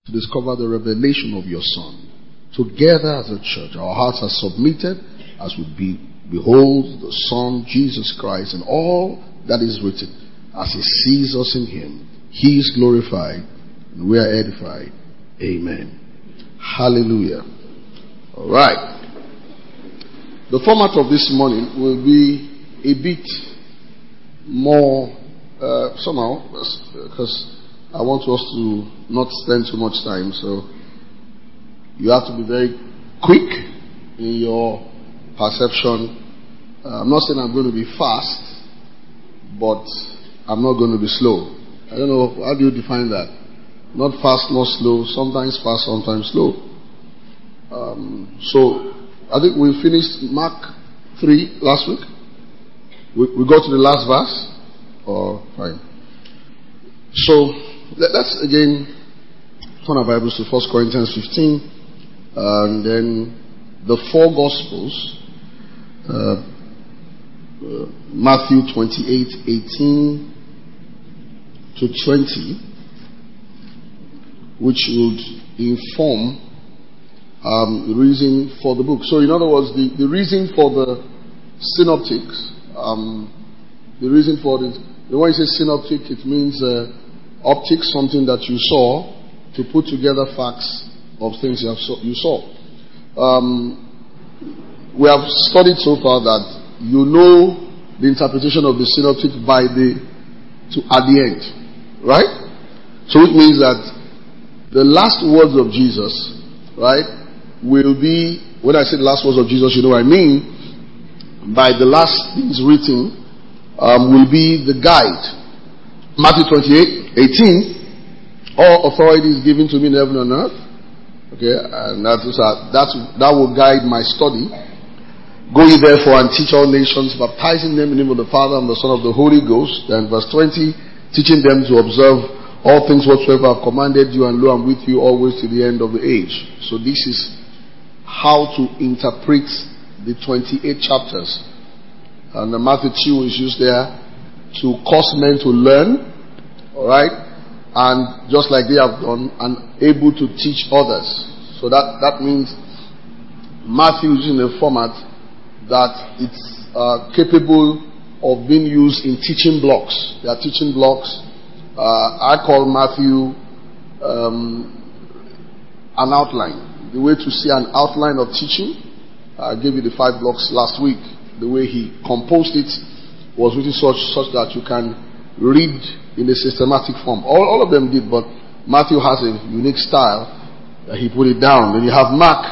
to discover the revelation of your Son. Together as a church, our hearts are submitted as we behold the Son, Jesus Christ, and all that is written. As He sees us in Him, He is glorified, and we are edified. Amen. Hallelujah. All right. The format of this morning will be a bit more somehow, because I want us to not spend too much time, so you have to be very quick in your perception. I'm not saying I'm going to be fast, but I'm not going to be slow. I don't know, how do you define that? Not fast, not slow, sometimes fast, sometimes slow. So, I think we finished Mark 3 last week. We got to the last verse. Oh, fine. So, let's again turn our Bibles to 1 Corinthians 15. And then the four Gospels. Matthew 28:18 to 20, which would inform the reason for the book. So, in other words, the reason for the synoptics, the reason for this, when you say synoptic, it means optics, something that you saw, to put together facts of things you saw. We have studied so far that you know the interpretation of the synoptic at the end, right? So it means that the last words of Jesus, right, will be, when I say the last words of Jesus, you know what I mean, by the last things written, will be the guide. Matthew 28:18, all authority is given to me in heaven and earth. Okay, and that will guide my study. Go ye therefore and teach all nations, baptizing them in the name of the Father and the Son of the Holy Ghost. And verse 20, teaching them to observe all things whatsoever I have commanded you, and lo, I'm with you always to the end of the age. So this is how to interpret the 28 chapters. And the Matthew 2 is used there to cause men to learn, alright, and just like they have done, and able to teach others. So that means Matthew is in a format that it's capable of being used in teaching blocks. There are teaching blocks. I call Matthew an outline. The way to see an outline of teaching, I gave you the 5 blocks last week. The way he composed it was written such that you can read in a systematic form. All of them did, but Matthew has a unique style that he put it down. Then you have Mark,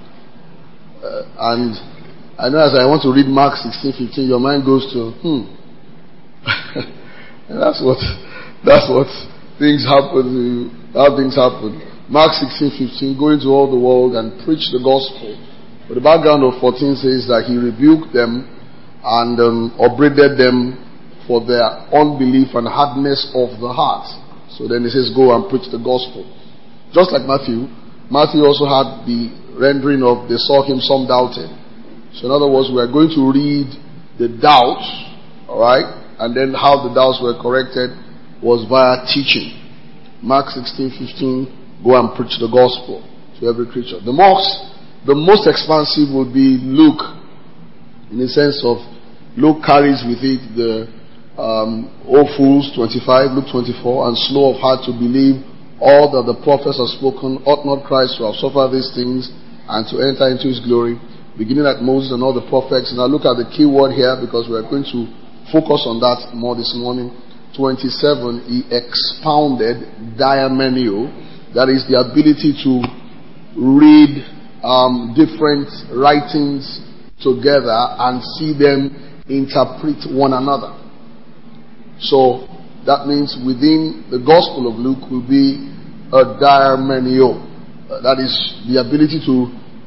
and I know as I want to read Mark 16:15, your mind goes to and that's what things happen. How things happen. Mark 16:15, go into all the world and preach the gospel. But the background of 14 says that he rebuked them and upbraided them for their unbelief and hardness of the heart. So then he says, go and preach the gospel. Just like Matthew also had the rendering of they saw him, some doubted. So in other words, we are going to read the doubts, alright, and then how the doubts were corrected was via teaching. Mark 16:15, go and preach the gospel to every creature. The most expansive would be Luke, in the sense of Luke carries with it the O fools 25, Luke 24, and slow of heart to believe all that the prophets have spoken. Ought not Christ to have suffered these things and to enter into his glory, beginning at Moses and all the prophets. And I look at the key word here because we are going to focus on that more this morning. 27, he expounded diamenio, that is the ability to read different writings together and see them interpret one another. So that means within the Gospel of Luke will be a diamenio. That is the ability to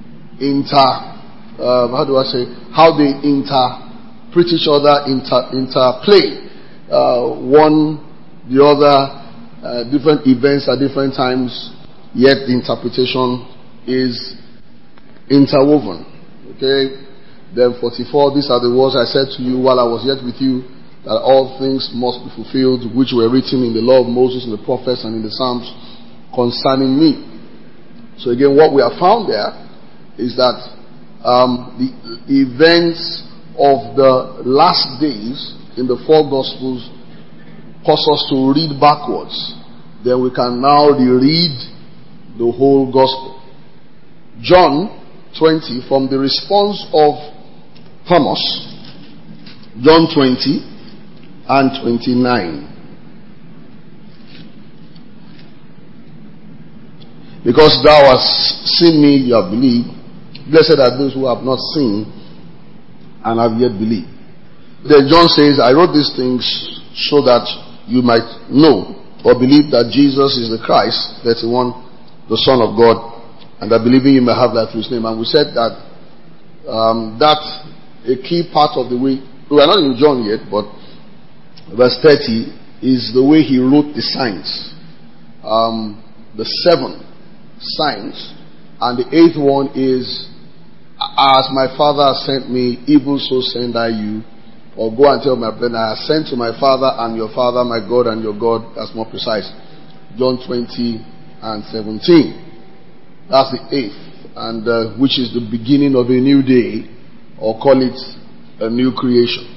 how they interpret each other, interplay one the other, different events at different times, yet the interpretation is interwoven. Okay. Then 44, these are the words I said to you while I was yet with you, that all things must be fulfilled which were written in the law of Moses and the prophets and in the Psalms concerning me. So again, what we have found there is that the events of the last days in the four Gospels cause us to read backwards. Then we can now reread the whole Gospel. John 20, from the response of Thomas, John 20 and 29. Because thou hast seen me, you have believed. Blessed are those who have not seen and have yet believed. Then John says, I wrote these things so that you might know or believe that Jesus is the Christ, 31, the Son of God, and that believing you may have life through his name. And we said that that a key part of the way, we are not in John yet, but verse 30 is the way he wrote the signs. The 7 signs, and the 8th one is, as my Father has sent me, even so send I you. Or go and tell my brethren, I have sent to my Father and your Father, my God and your God. That's more precise. John 20 and 17. That's the 8th, and which is the beginning of a new day, or call it a new creation.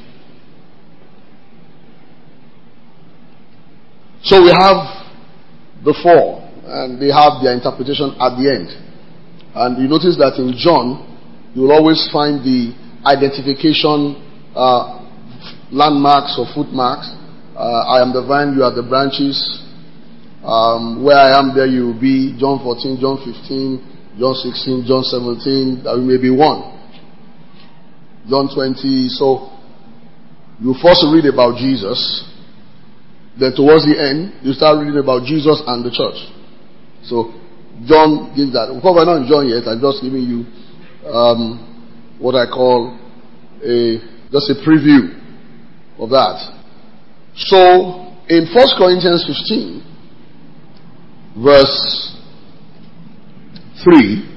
So we have the 4. And they have their interpretation at the end. And you notice that in John, you will always find the identification landmarks or footmarks. I am the vine, you are the branches. Where I am, there you will be. John 14, John 15, John 16, John 17. That may be one. John 20. So you first read about Jesus. Then towards the end, you start reading about Jesus and the church. So, John gives that. Because we're not in John yet, I'm just giving you what I call just a preview of that. So, in 1 Corinthians 15, verse 3,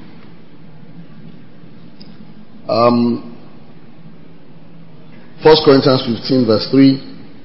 1 Corinthians 15, verse 3,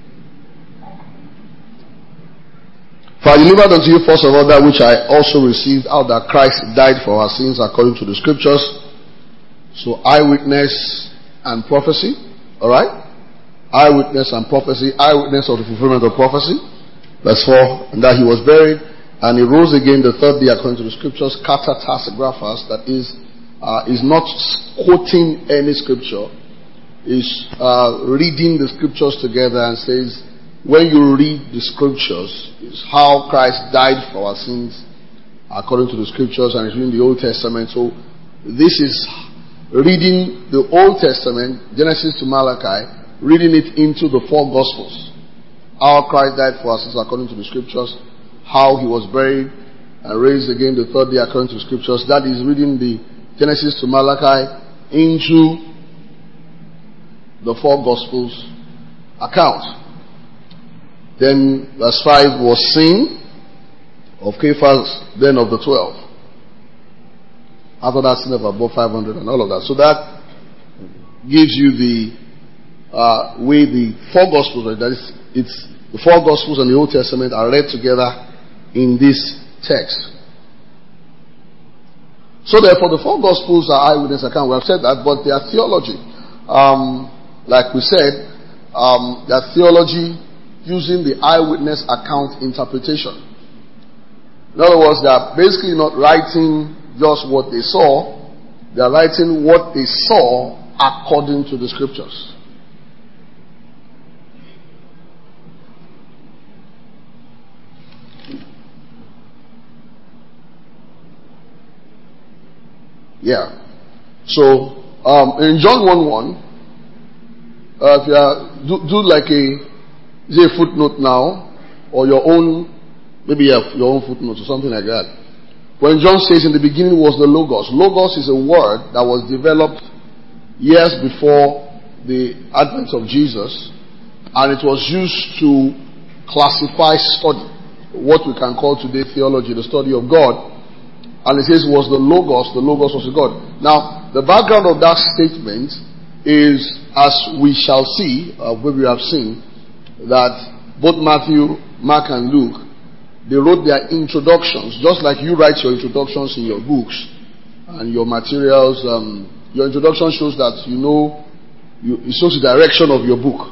for I delivered unto you first of all that which I also received, how that Christ died for our sins according to the scriptures. So eyewitness and prophecy. Alright? Eyewitness and prophecy. Eyewitness of the fulfillment of prophecy. Verse 4. And that he was buried and he rose again the third day according to the scriptures. Katatas graphas, that is not quoting any scripture. Is reading the scriptures together and says, when you read the scriptures, it's how Christ died for our sins according to the scriptures, and it's reading the Old Testament. So this is reading the Old Testament, Genesis to Malachi, reading it into the four Gospels. How Christ died for our sins according to the scriptures, how he was buried and raised again the third day according to the scriptures. That is reading the Genesis to Malachi into the four Gospels account. Then verse 5 was seen of Cephas, then of the 12. After that, seen of above 500 and all of that. So that gives you the way the four Gospels are. That is, it's the four Gospels and the Old Testament are read together in this text. So therefore, the four Gospels are eyewitness account. We have said that, but they are theology. Like we said, their theology using the eyewitness account interpretation. In other words, they are basically not writing just what they saw, they are writing what they saw according to the scriptures. Yeah. So, in John 1:1, if you do like a footnote now, or your own, maybe you have your own footnote or something like that. When John says in the beginning was the Logos. Logos is a word that was developed years before the advent of Jesus, and it was used to classify study, what we can call today theology, the study of God. And it says was the Logos was God. Now, the background of that statement is, as we shall see, what we have seen, that both Matthew, Mark and Luke they wrote their introductions, just like you write your introductions in your books and your materials. Your introduction shows that it shows the direction of your book.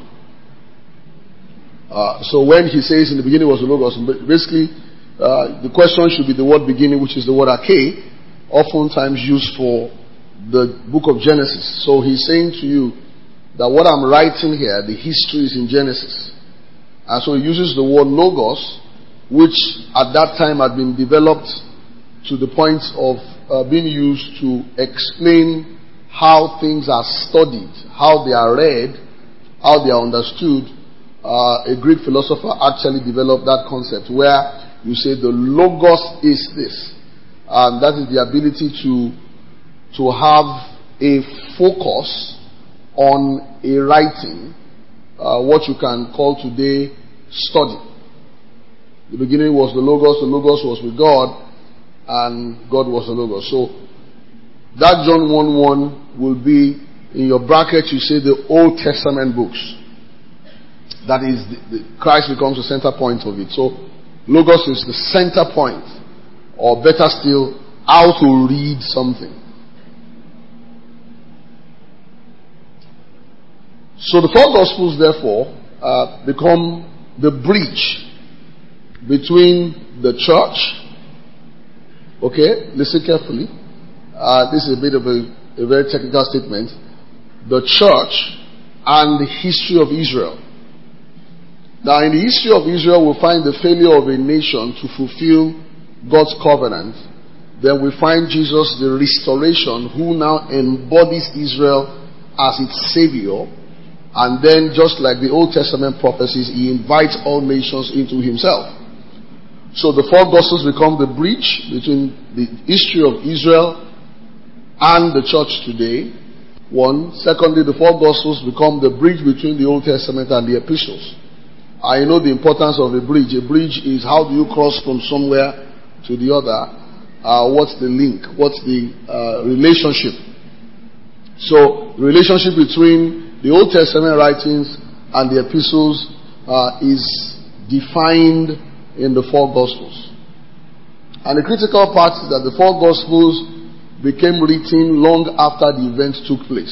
So when he says in the beginning was the Logos, basically the question should be the word beginning, which is the word arche, oftentimes used for the book of Genesis. So he's saying to you that what I'm writing here, the history is in Genesis. And so he uses the word Logos, which at that time had been developed to the point of being used to explain how things are studied, how they are read, how they are understood. A Greek philosopher actually developed that concept where you say the Logos is this. And that is the ability to have a focus on a writing, what you can call today study. The beginning was the Logos was with God, and God was the Logos. So that John 1:1 will be in your bracket. You say the Old Testament books. That is, Christ becomes the center point of it. So Logos is the center point, or better still, how to read something. So the four Gospels, therefore, become the bridge between the church. Okay, listen carefully. This is a bit of a very technical statement. The church and the history of Israel. Now, in the history of Israel, we find the failure of a nation to fulfill God's covenant. Then we find Jesus, the restoration, who now embodies Israel as its savior. And then, just like the Old Testament prophecies, he invites all nations into himself. So the four Gospels become the bridge between the history of Israel and the church today. One. Secondly, the four Gospels become the bridge between the Old Testament and the epistles. I know the importance of a bridge. A bridge is how do you cross from somewhere to the other. What's the link? What's the relationship? So the relationship between the Old Testament writings and the epistles is defined in the four Gospels. And the critical part is that the four Gospels became written long after the event took place.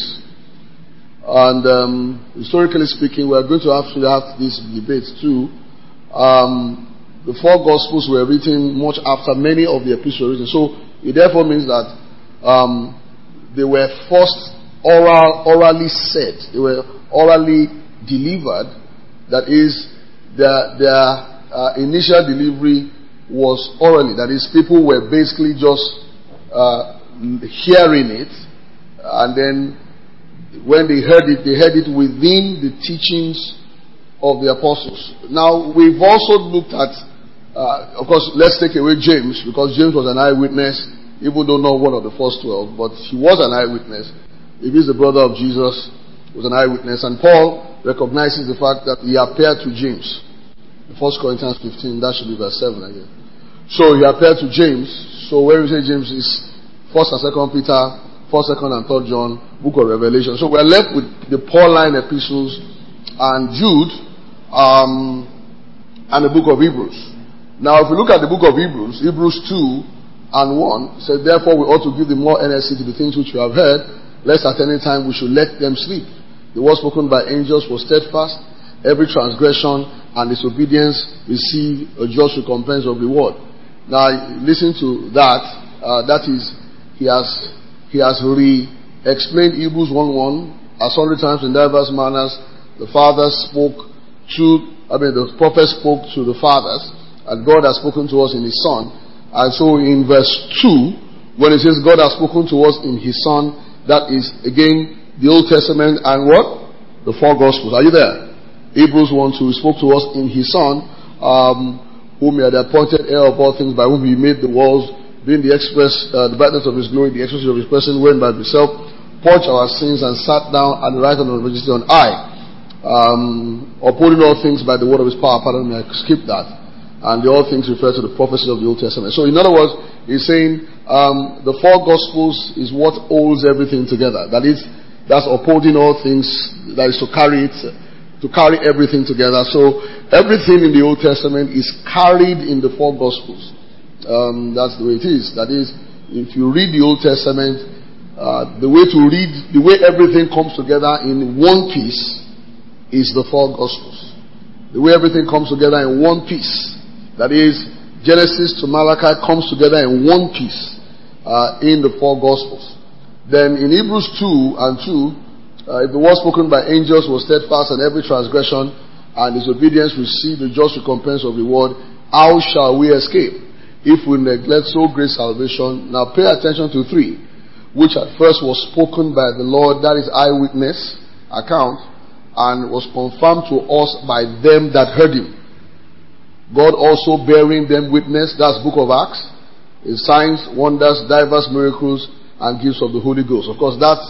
And historically speaking, we are going to have this debate too. The four Gospels were written much after many of the epistles were written. So it therefore means that they were first orally said. They were orally delivered. That is, their initial delivery was orally. That is, people were basically just hearing it, and then when they heard it within the teachings of the apostles. Now, we've also looked at, of course, let's take away James, because James was an eyewitness, even though not one of the first 12, but he was an eyewitness. If he's the brother of Jesus, he was an eyewitness. And Paul recognizes the fact that he appeared to James. 1 Corinthians 15, that should be verse 7 again. So he appeared to James. So where we say James is 1st and 2nd Peter, 1st, 2nd and 3rd John, book of Revelation. So we're left with the Pauline epistles and Jude and the book of Hebrews. Now if we look at the book of Hebrews, Hebrews 2 and 1 said, therefore we ought to give the more earnestly to the things which we have heard, lest at any time we should let them sleep. The word spoken by angels was steadfast. Every transgression and disobedience receive a just recompense of reward. Now, listen to that. That is, he has re-explained Hebrews 1:1 as sundry times in diverse manners. The prophets spoke to the fathers, and God has spoken to us in His Son. And so, in verse 2, when it says God has spoken to us in His Son, that is again the Old Testament and what? The four Gospels. Are you there? Hebrews 1:2, He spoke to us in His Son, whom He had appointed heir of all things, by whom He made the worlds, being the brightness of His glory, the express of His person, when by Himself purged our sins and sat down at the right hand of the majesty on high, upholding all things by the word of His power. Pardon me, I skipped that. And the all things refer to the prophecies of the Old Testament. So in other words, He's saying the four Gospels is what holds everything together. That is, that's upholding all things, that is to carry it to carry everything together. So everything in the Old Testament is carried in the four Gospels. That's the way it is. That is, if you read the Old Testament, the way everything comes together in one piece is the four Gospels. The way everything comes together in one piece, that is, Genesis to Malachi comes together in one piece in the four Gospels. Then in Hebrews 2 and 2, if the word spoken by angels was steadfast, and every transgression and disobedience received the just recompense of reward, how shall we escape if we neglect so great salvation? Now pay attention to 3, which at first was spoken by the Lord, that is eyewitness account, and was confirmed to us by them that heard him. God also bearing them witness, that's book of Acts, in signs, wonders, diverse miracles, and gifts of the Holy Ghost. Of course, that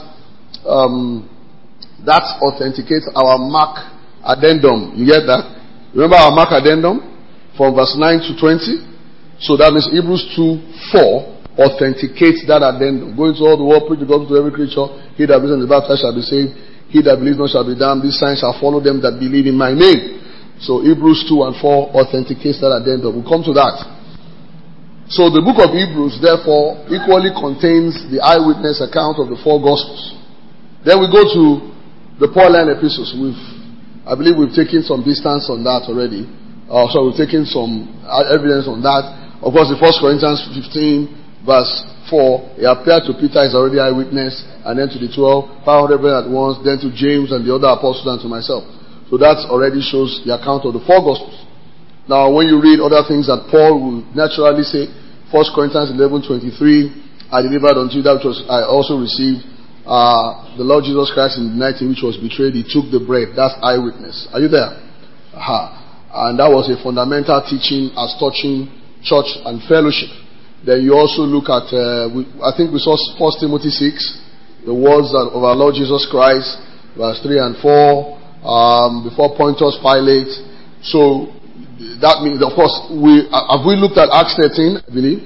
authenticates our mark addendum. You get that? Remember our mark addendum from verse 9 to 20? So that means Hebrews 2:4 authenticates that addendum. Go into all the world, preach the gospel to every creature. He that believes in the baptized shall be saved. He that believes not shall be damned. These signs shall follow them that believe in my name. So Hebrews 2 and 4 authenticates that addendum. We'll come to that. So the book of Hebrews, therefore, equally contains the eyewitness account of the four Gospels. Then we go to the Pauline epistles. I believe we've taken some distance on that already. So we've taken some evidence on that. Of course, the 1 Corinthians 15 verse 4, he appeared to Peter as already eyewitness, and then to the 12, 500 brethren at once, then to James and the other apostles, and to myself. So that already shows the account of the four Gospels. Now, when you read other things that Paul will naturally say, 1 Corinthians 11:23, I delivered unto you that which I also received. The Lord Jesus Christ in the night in which was betrayed, he took the bread. That's eyewitness. Are you there? And that was a fundamental teaching as touching church and fellowship. Then you also look at, I think we saw 1 Timothy 6, the words of our Lord Jesus Christ, verse 3 and 4, before Pontius Pilate. So that means, of course, have we looked at Acts 13, I believe?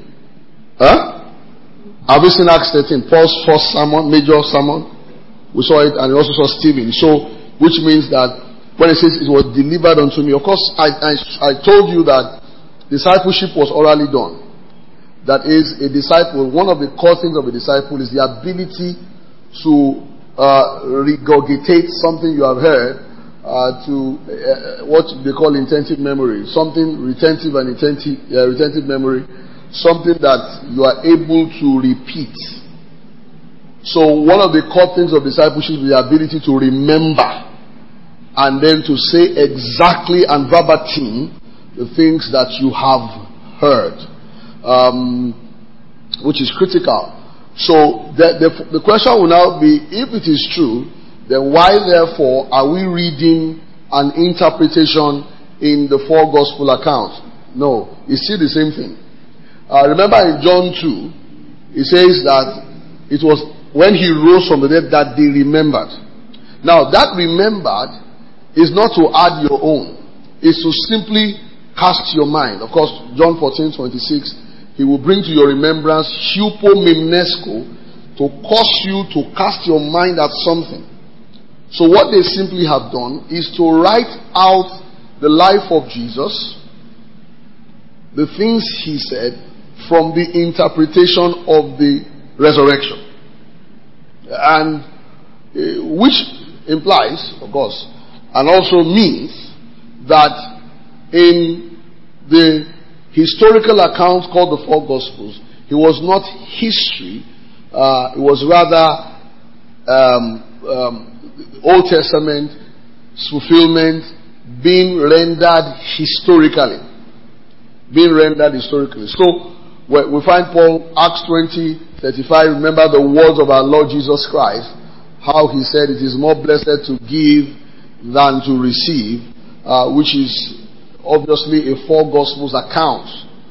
Have we seen Acts 13? Paul's first sermon, major sermon. We saw it, and we also saw Stephen. So, which means that when it says it was delivered unto me, of course, I told you that discipleship was orally done. That is, a disciple, one of the core things of a disciple is the ability to regurgitate something you have heard to what they call intensive memory. Something retentive memory. Something that you are able to repeat. So one of the core things of discipleship is the ability to remember and then to say exactly and verbatim the things that you have heard, which is critical. So the question will now be, if it is true, then why therefore are we reading an interpretation in the four gospel accounts? No, it's still the same thing. Remember in John 2, it says that it was when he rose from the dead that they remembered. Now that remembered is not to add your own. It's to simply cast your mind. Of course, John 14:26, he will bring to your remembrance hypomimnesco, to cause you to cast your mind at something. So what they simply have done is to write out the life of Jesus, the things he said, from the interpretation of the resurrection. And which implies, of course, and also means that in the historical account called the Four Gospels, it was not history, it was rather Old Testament fulfillment being rendered historically. So, we find Paul, Acts 20:35, remember the words of our Lord Jesus Christ, how he said it is more blessed to give than to receive, which is obviously a four gospels account.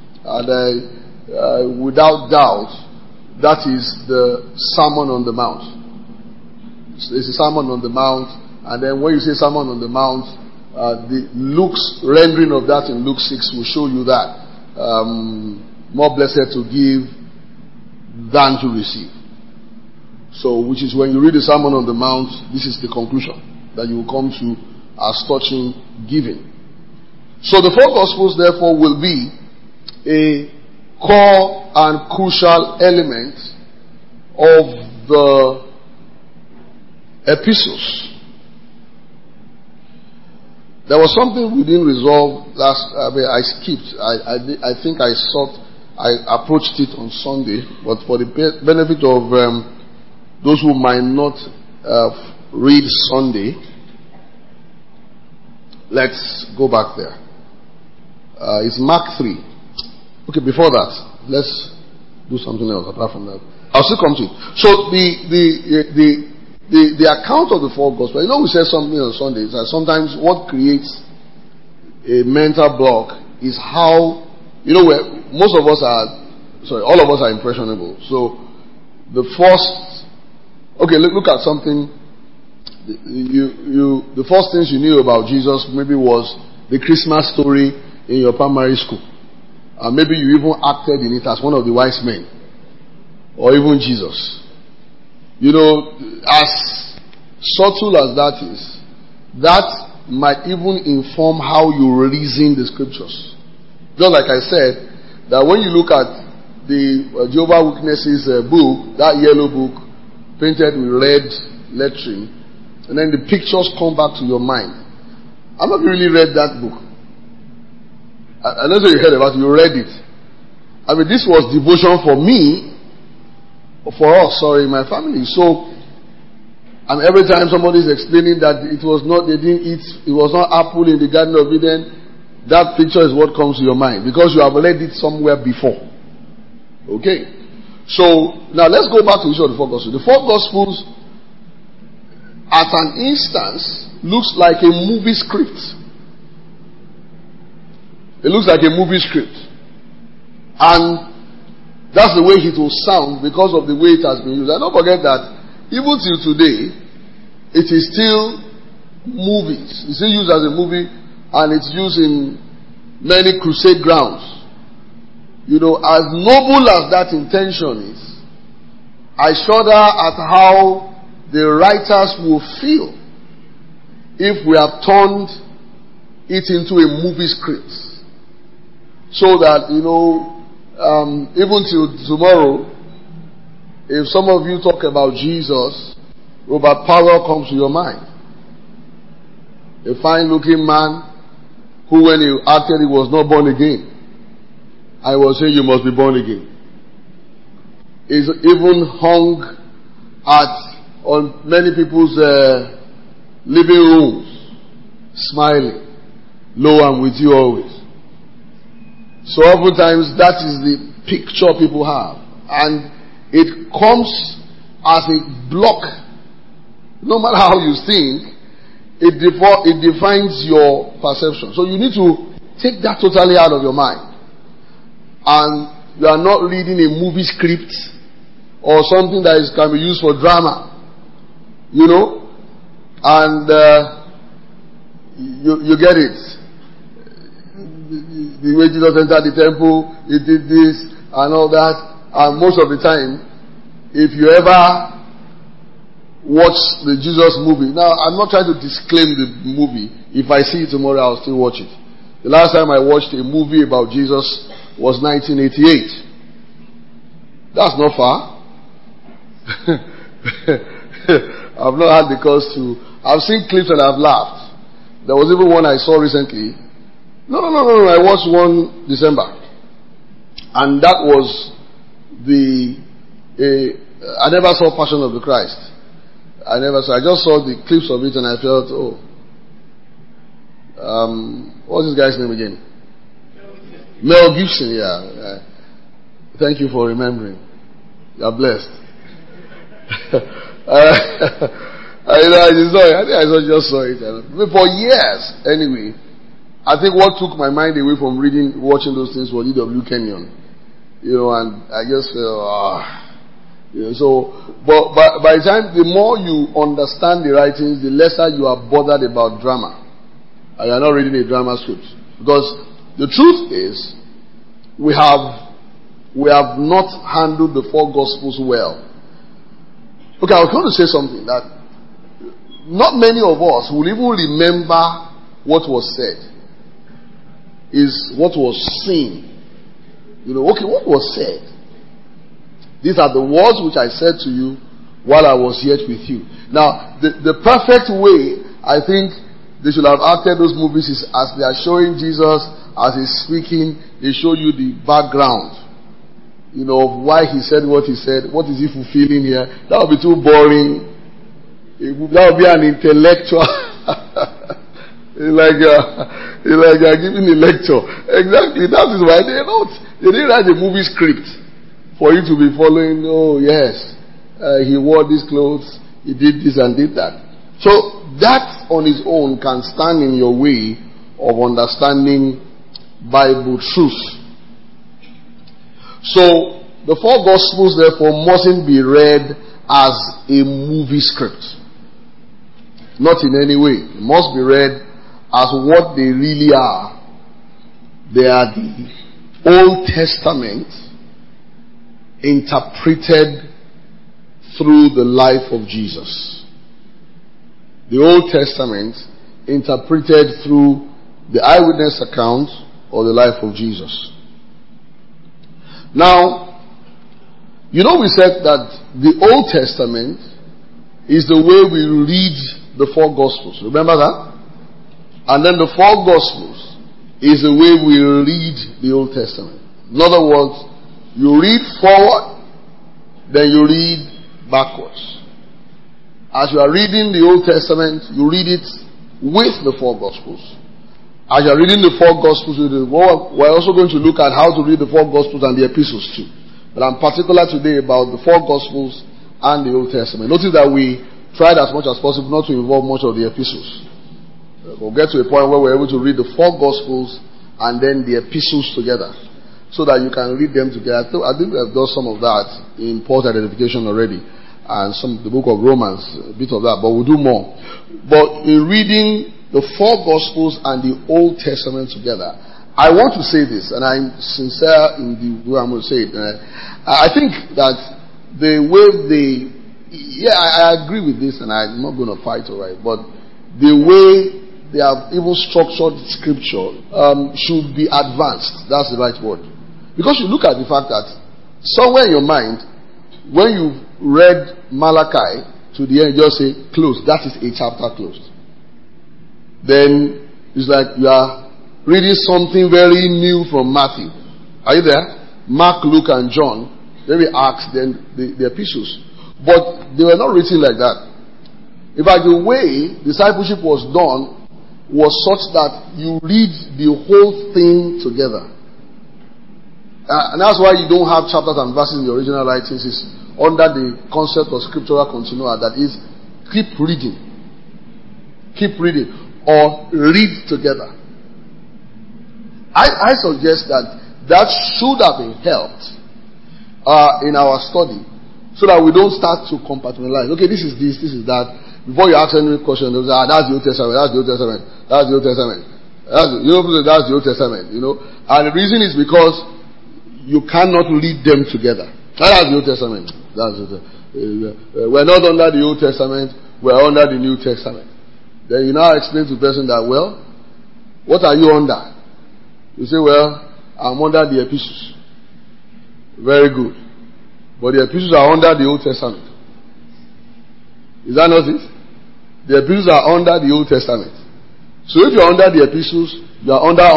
And without doubt, that is the Sermon on the Mount. It's a Sermon on the Mount, and then when you say Sermon on the Mount, the Luke's rendering of that in Luke 6 will show you that. More blessed to give than to receive. So, which is when you read the Sermon on the Mount, this is the conclusion that you will come to as touching giving. So the four Gospels, therefore, will be a core and crucial element of the epistles. There was something we didn't resolve I skipped. I think I approached it on Sunday, but for the benefit of those who might not read Sunday, let's go back there. It's Mark 3. Okay, before that, let's do something else apart from that. I'll still come to it. So the account of the four Gospels, we said something on Sundays that sometimes what creates a mental block is how, all of us are impressionable. So the first, look at something. The first things you knew about Jesus maybe was the Christmas story in your primary school. Maybe you even acted in it as one of the wise men, or even Jesus. As subtle as that is, that might even inform how you reason the scriptures. Just like I said, that when you look at the Jehovah's Witnesses book, that yellow book, painted with red lettering, and then the pictures come back to your mind. I've not really read that book. I know you heard about it, you read it. This was devotion for me, my family. So, every time somebody is explaining that they didn't eat, it was not apple in the Garden of Eden, that picture is what comes to your mind because you have read it somewhere before. Okay. So, now let's go back to each of the four Gospels. The four Gospels, at an instance, looks like a movie script. It looks like a movie script. And that's the way it will sound because of the way it has been used. And don't forget that even till today, it is still movies. It's still used as a movie, and it's used in many crusade grounds. As noble as that intention is, I shudder at how the writers will feel if we have turned it into a movie script. So that, even till tomorrow, if some of you talk about Jesus, Robert Powell comes to your mind. A fine-looking man who, when he acted, he was not born again. I was saying, you must be born again. Is even hung on many people's living rooms, smiling. Lo, I'm with you always. So oftentimes that is the picture people have, and it comes as a block. No matter how you think, it defines your perception. So you need to take that totally out of your mind. And you are not reading a movie script or something that can be used for drama. And you get it. The way Jesus entered the temple, he did this and all that. And most of the time, if you ever watch the Jesus movie, now I'm not trying to disclaim the movie. If I see it tomorrow, I'll still watch it. The last time I watched a movie about Jesus was 1988. That's not far. I've not had the cause to. I've seen clips and I've laughed. There was even one I saw recently. No. I watched one December. And that was I never saw Passion of the Christ. I just saw the clips of it and I felt, what's this guy's name again? Mel Gibson, yeah. Thank you for remembering. You're blessed. I just saw it. For years, anyway. I think what took my mind away from watching those things was E.W. Kenyon. And I just felt, so, but by the time, the more you understand the writings, the lesser you are bothered about drama. And you are not reading a drama script. Because the truth is, we have not handled the four Gospels well. Okay, I was going to say something that not many of us will even remember what was said. Is what was seen. Okay, what was said? These are the words which I said to you while I was yet with you. Now, the perfect way, I think, they should have acted those movies is as they are showing Jesus as he's speaking, they show you the background, of why he said what he said. What is he fulfilling here? That would be too boring. That would be an intellectual. It's like giving a lecture. Exactly. That is why they didn't write a movie script for you to be following. Oh yes, he wore these clothes. He did this and did that. So that on its own can stand in your way of understanding Bible truth. So the four Gospels therefore mustn't be read as a movie script. Not in any way. It must be read as what they really are. They are the Old Testament interpreted through the life of Jesus. The Old Testament interpreted through the eyewitness account or the life of Jesus. Now, we said that the Old Testament is the way we read the four Gospels. Remember that? And then the four Gospels is the way we read the Old Testament. In other words, you read forward, then you read backwards. As you are reading the Old Testament, you read it with the four Gospels. As you are reading the four Gospels, we're also going to look at how to read the four Gospels and the epistles too. But I'm particular today about the four Gospels and the Old Testament. Notice that we tried as much as possible not to involve much of the epistles. We'll get to a point where we're able to read the four Gospels and then the epistles together, so that you can read them together. I think we have done some of that in Paul's identification already, and the book of Romans, a bit of that, but we'll do more. But in reading the four Gospels and the Old Testament together, I want to say this, and I'm sincere in the way I'm going to say it. I think that the way I agree with this, and I'm not going to fight, alright, but the way they have even structured scripture should be advanced. That's the right word. Because you look at the fact that somewhere in your mind, when you've read Malachi to the end, you just say, closed. That is a chapter closed. Then it's like you are reading something very new from Matthew. Are you there? Mark, Luke, and John. Maybe Acts, then the epistles. But they were not written like that. In fact, the way discipleship was done was such that you read the whole thing together. And that's why you don't have chapters and verses in the original writings. It's under the concept of scriptural continua, that is, keep reading. Keep reading. Or read together. I suggest that should have been helped in our study, so that we don't start to compartmentalize. Okay, this is this is that. Before you ask any question, they'll say, that's the Old Testament, that's the Old Testament, that's the Old Testament. That's the Old Testament, And the reason is because you cannot read them together. That's the Old Testament. We're not under the Old Testament, we're under the New Testament. Then you now explain to the person that, what are you under? You say, I'm under the epistles. Very good. But the epistles are under the Old Testament. Is that not it? The epistles are under the Old Testament. So if you're under the epistles, you are under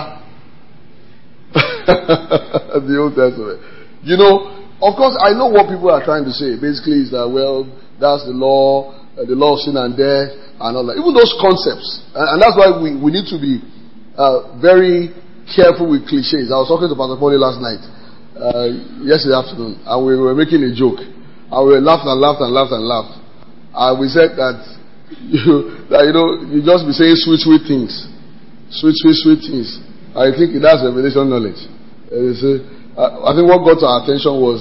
the Old Testament. Of course, I know what people are trying to say. Basically, is that, that's the law of sin and death, and all that. Even those concepts. And that's why we need to be very careful with cliches. I was talking to Pastor Paulie last night, yesterday afternoon, and we were making a joke. And we laughed and laughed and laughed and laughed. And we said that you just be saying sweet things. Sweet things. I think that's revelation knowledge. I think what got our attention was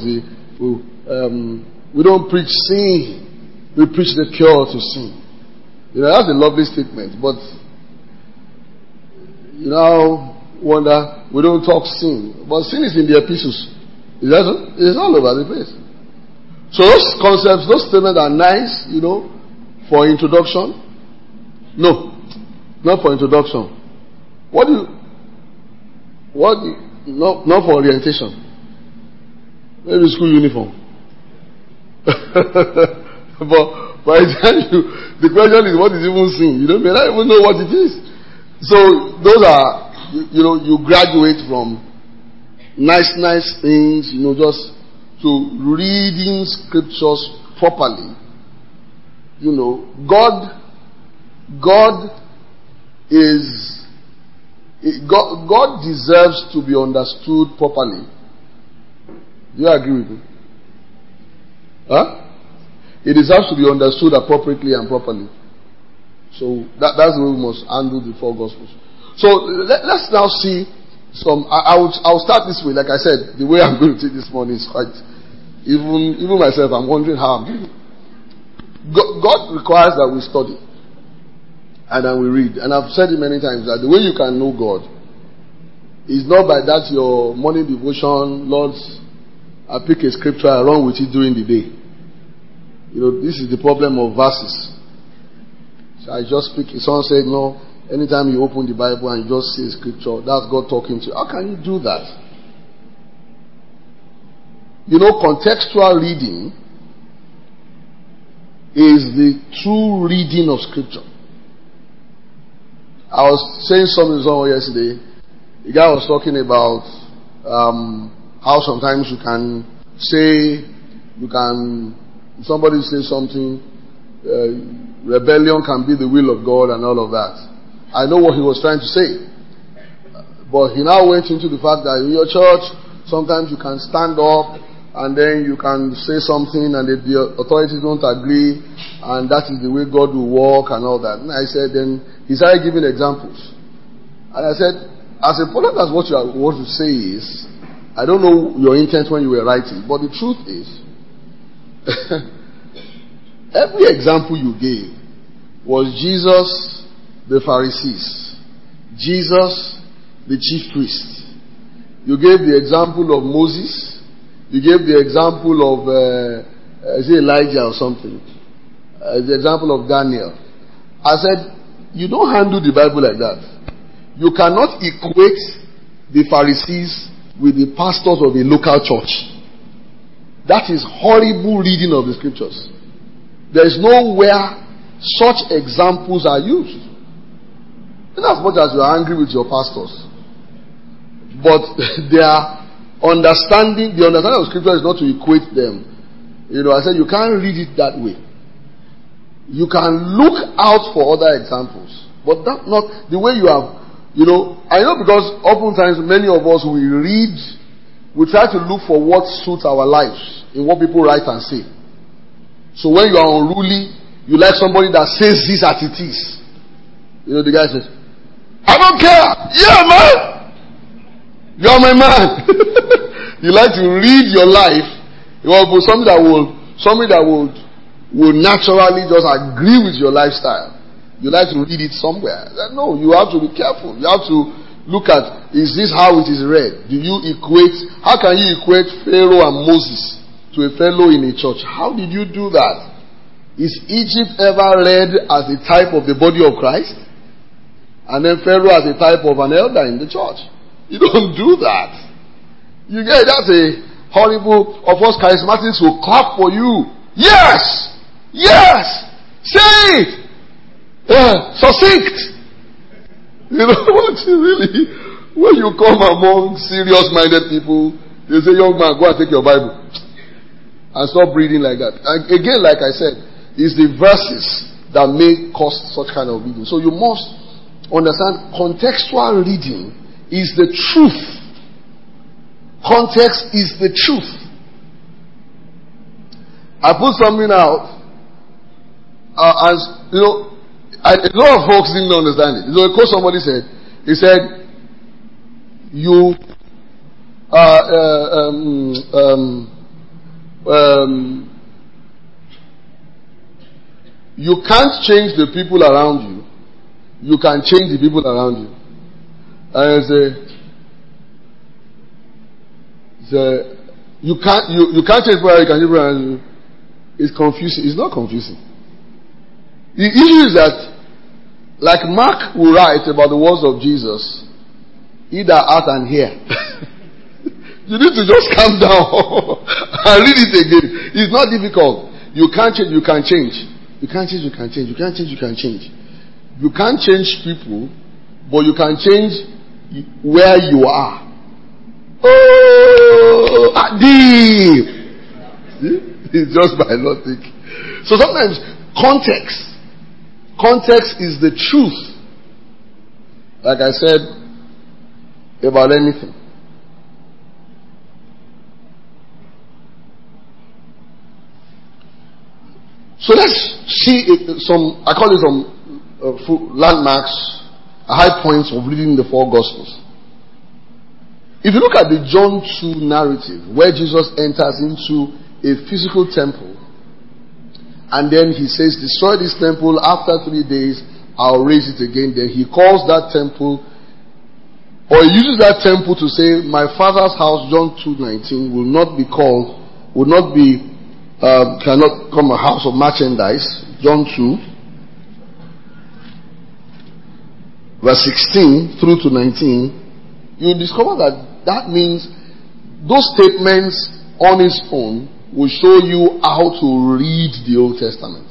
we don't preach sin. We preach the cure to sin. That's a lovely statement. But, wonder, we don't talk sin. But sin is in the epistles. Is that so? It's all over the place. So those concepts, those statements are nice, For introduction? No. Not for introduction. Not for orientation. Maybe school uniform. But by the time the question is what is even sin? You may not even know what it is. So those are, you graduate from nice things, just to reading scriptures properly. God deserves to be understood properly. Do you agree with me? Huh? It deserves to be understood appropriately and properly. So that's the way we must handle the four Gospels. So let's now see some. I'll start this way. Like I said, the way I'm going to take this morning is quite. Even myself, I'm wondering how I'm doing. God requires that we study and then we read. And I've said it many times that the way you can know God is not by that your morning devotion, Lord, I pick a scripture, I run with it during the day. This is the problem of verses. So I just pick it. Someone said, no, anytime you open the Bible and you just see a scripture, that's God talking to you. How can you do that? Contextual reading is the true reading of scripture. I was saying something to someone yesterday. The guy was talking about how sometimes somebody says something, rebellion can be the will of God and all of that. I know what he was trying to say. But he now went into the fact that in your church, sometimes you can stand up and then you can say something and the authorities don't agree and that is the way God will walk and all that. And I said, then he started giving examples. And I said, as important as what you want to say is, I don't know your intent when you were writing, but the truth is, every example you gave was Jesus, the Pharisees, Jesus, the chief priest. You gave the example of Moses. You gave the example of Elijah or something. The example of Daniel. I said, you don't handle the Bible like that. You cannot equate the Pharisees with the pastors of a local church. That is horrible reading of the scriptures. There is nowhere such examples are used. In as much as you are angry with your pastors. But the understanding of scripture is not to equate them. I said you can't read it that way. You can look out for other examples. But that not the way you have, I know because oftentimes many of us we try to look for what suits our lives in what people write and say. So when you are unruly, you like somebody that says this as it is. The guy says, I don't care. Yeah, man. You're my man. You like to read your life. Something that would naturally just agree with your lifestyle. You like to read it somewhere. No, you have to be careful. You have to look at, is this how it is read? How can you equate Pharaoh and Moses to a fellow in a church? How did you do that? Is Egypt ever read as a type of the body of Christ? And then Pharaoh as a type of an elder in the church? You don't do that. That's a horrible, of course, charismatics will clap for you. Yes! Yes! Say it! Succinct! What really? When you come among serious-minded people, they say, young man, go and take your Bible. And stop reading like that. And again, like I said, it's the verses that may cause such kind of reading. So you must understand contextual reading is the truth. Context is the truth. I put something out, a lot of folks didn't understand it. So, because somebody said, he said, you can't change the people around you. You can change the people around you. And I say, you can't change people, you can change people around you. It's confusing. It's not confusing. The issue is that, like Mark will write about the words of Jesus, either out and here. You need to just calm down and read it again. It's not difficult. You can't change, you can change. You can't change, you can change. You can't change, you can change. You can't change people, but you can change where you are. Oh, deep. It's just by logic. So sometimes context is the truth. Like I said, about anything. So let's see some, I call it some landmarks, high points of reading the four Gospels. If you look at the John 2 narrative, where Jesus enters into a physical temple, and then he says, destroy this temple, after 3 days, I'll raise it again. Then he calls that temple, or he uses that temple to say, my Father's house, John 2:19, will not be called, cannot become a house of merchandise. John 2, verse 16 through to 19, you discover that means those statements on its own will show you how to read the Old Testament.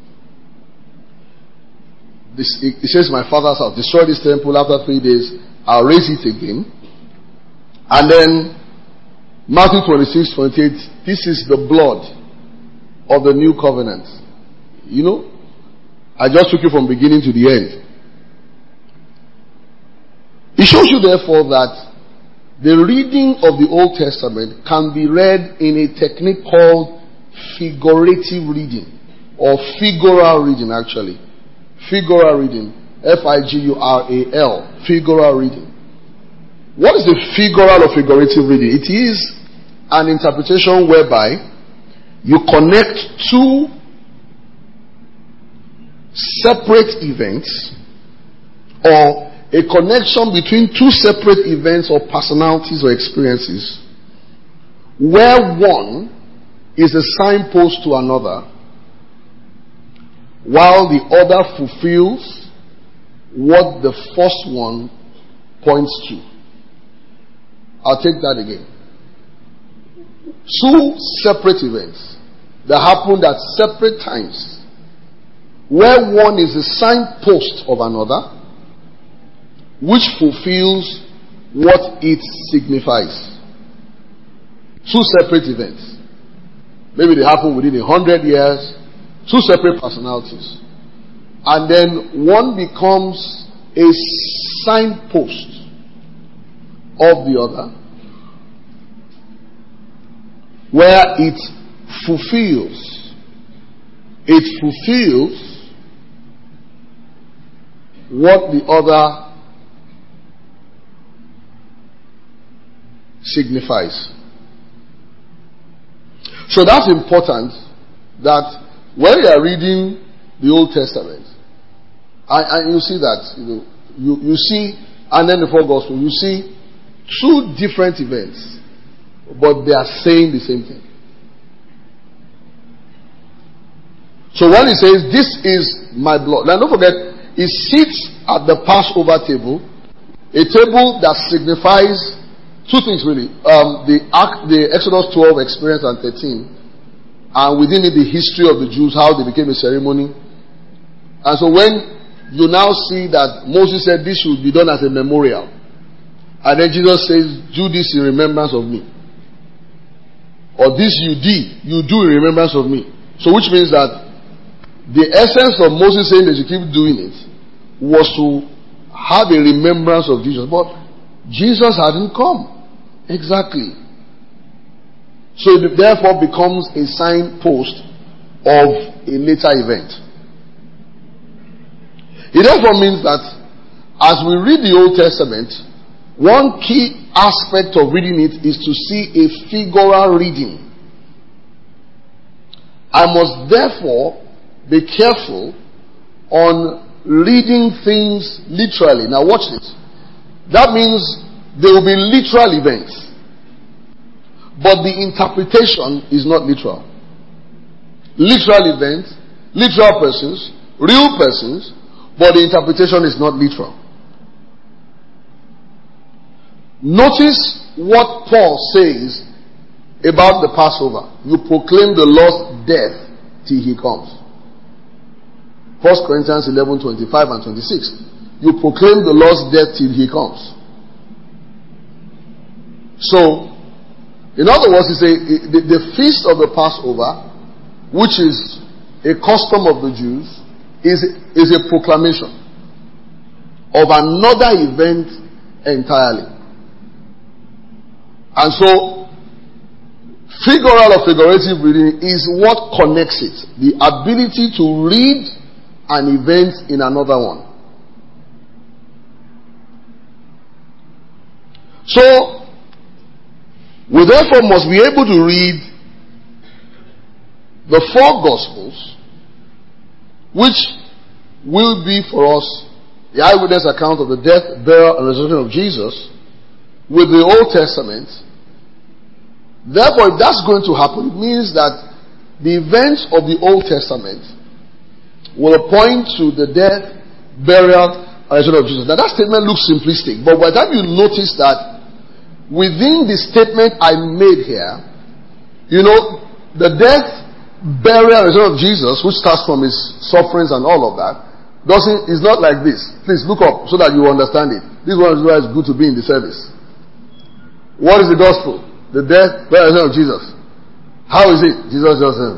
It says, my Father's house, destroy this temple, after 3 days, I'll raise it again. And then, Matthew 26:28, this is the blood of the new covenant. You know, I just took you from beginning to the end. It shows you therefore that the reading of the Old Testament can be read in a technique called figurative reading, or figural reading actually. Figural reading. F-I-G-U-R-A-L. Figural reading. What is the figural or figurative reading? It is an interpretation whereby you connect two separate events, or a connection between two separate events or personalities or experiences, where one is a signpost to another, while the other fulfills what the first one points to. I'll take that again. Two separate events that happened at separate times, where one is a signpost of another, which fulfills what it signifies. Two separate events. Maybe they happen within 100 years, two separate personalities. And then one becomes a signpost of the other, where it fulfills what the other signifies. So that's important, that when you are reading the Old Testament, and you see that, you see, and then the four Gospels, you see two different events, but they are saying the same thing. So when he says, this is my blood, now don't forget, it sits at the Passover table, a table that signifies two things really. The Exodus 12 experience and 13, and within it the history of the Jews, how they became a ceremony. And so when you now see that Moses said this should be done as a memorial, and then Jesus says, do this in remembrance of me. Or this you do in remembrance of me. So which means that the essence of Moses saying that you keep doing it was to have a remembrance of Jesus. But Jesus hadn't come. Exactly. So it therefore becomes a signpost of a later event. It therefore means that as we read the Old Testament, one key aspect of reading it is to see a figural reading. I must therefore be careful on reading things literally. Now watch this. That means there will be literal events, but the interpretation is not literal. Literal events, literal persons, real persons, but the interpretation is not literal. Notice what Paul says about the Passover. You proclaim the Lord's death till he comes. 1 Corinthians 11:25 and 26. You proclaim the Lord's death till he comes. So, in other words, the feast of the Passover, which is a custom of the Jews, is a proclamation of another event entirely. And so, figural or figurative reading is what connects it. The ability to read an event in another one. So, we therefore must be able to read the four Gospels, which will be for us the eyewitness account of the death, burial, and resurrection of Jesus, with the Old Testament. Therefore, if that's going to happen, it means that the events of the Old Testament will point to the death, burial, and resurrection of Jesus. Now that statement looks simplistic, but by the time you notice that within the statement I made here, the death, burial, and resurrection of Jesus, which starts from his sufferings and all of that, is not like this. Please look up so that you understand it. This one is why it's good to be in the service. What is the gospel? The death, burial, and resurrection of Jesus. How is it? Jesus just said,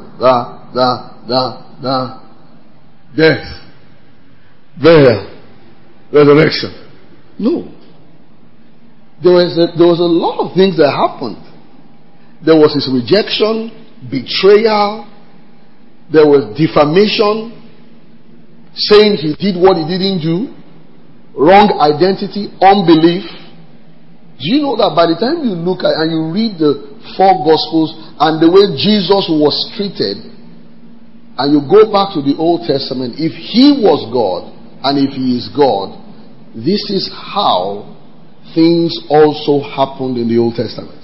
death, burial, resurrection. No. There was a lot of things that happened. There was his rejection, betrayal. There was defamation, saying he did what he didn't do, wrong identity, unbelief. Do you know that by the time you look at and you read the four Gospels and the way Jesus was treated, and you go back to the Old Testament, if he was God and if he is God, this is how things also happened in the Old Testament.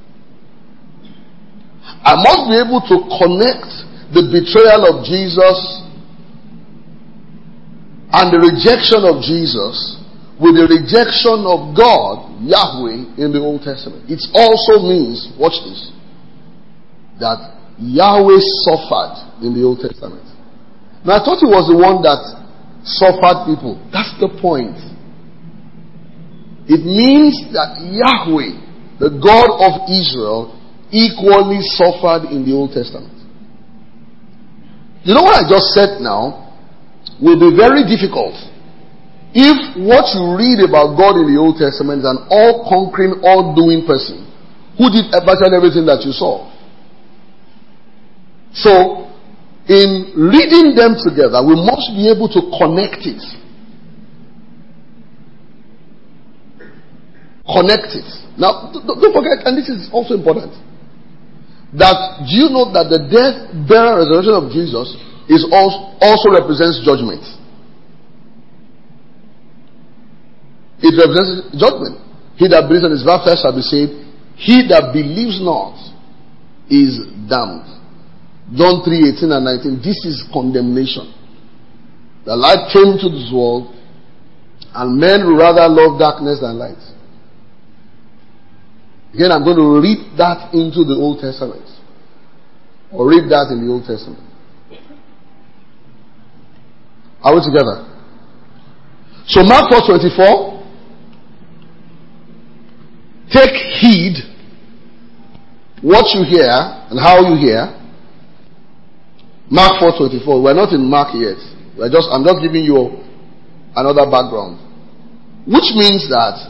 I must be able to connect the betrayal of Jesus and the rejection of Jesus with the rejection of God, Yahweh, in the Old Testament. It also means, watch this, that Yahweh suffered in the Old Testament. Now I thought he was the one that suffered people. That's the point. It means that Yahweh, the God of Israel, equally suffered in the Old Testament. You know what I just said now will be very difficult if what you read about God in the Old Testament is an all-conquering, all-doing person who did virtually everything that you saw. So, in reading them together, we must be able to connect it. Connect it. Now, don't forget, and this is also important, that do you know that the death, burial, and resurrection of Jesus is also represents judgment? It represents judgment. He that believes and is baptized shall be saved. He that believes not is damned. John 3:18 and 19. This is condemnation. The light came to this world, and men would rather love darkness than light. Again, I'm going to read that into the Old Testament. Or read that in the Old Testament. Are we together? So Mark 4:24. Take heed what you hear and how you hear. Mark 4:24. We're not in Mark yet. I'm just giving you another background. Which means that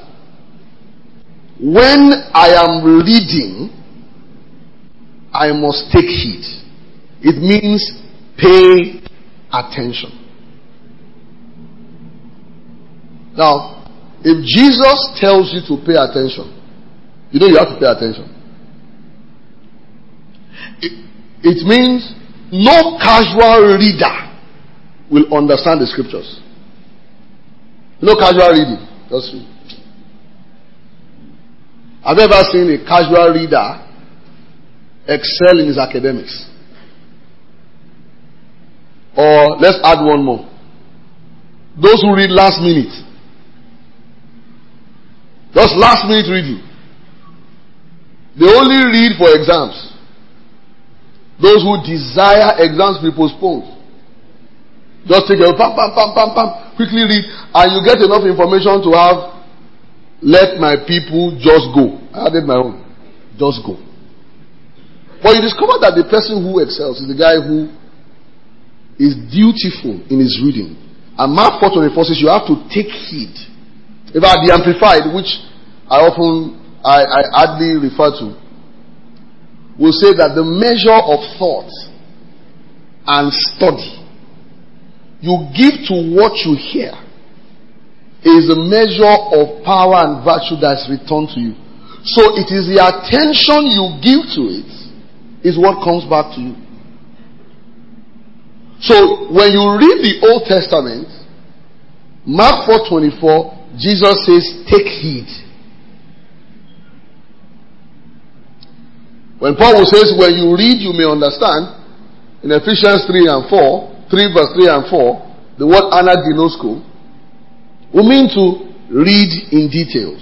when I am reading, I must take heed. It means pay attention. Now, if Jesus tells you to pay attention, you know you have to pay attention. It means no casual reader will understand the scriptures. No casual reading. Just read. Have you ever seen a casual reader excel in his academics? Or Or let's add one more. Those who read last minute. Just last minute reading. They only read for exams. Those who desire exams be postponed. Just take a pam, pam, pam, pam, pam, quickly read, and you get enough information to have, let my people just go. I added my own. Just go. But you discover that the person who excels is the guy who is dutiful in his reading. And Mark 4:24 says you have to take heed. In fact, the Amplified, which I hardly refer to, will say that the measure of thought and study you give to what you hear is a measure of power and virtue that's returned to you. So it is the attention you give to it is what comes back to you. So when you read the Old Testament, Mark 4:24, Jesus says, take heed. When Paul says, when you read, you may understand, in Ephesians 3 verse 3 and 4, the word anaginosko will mean to read in details.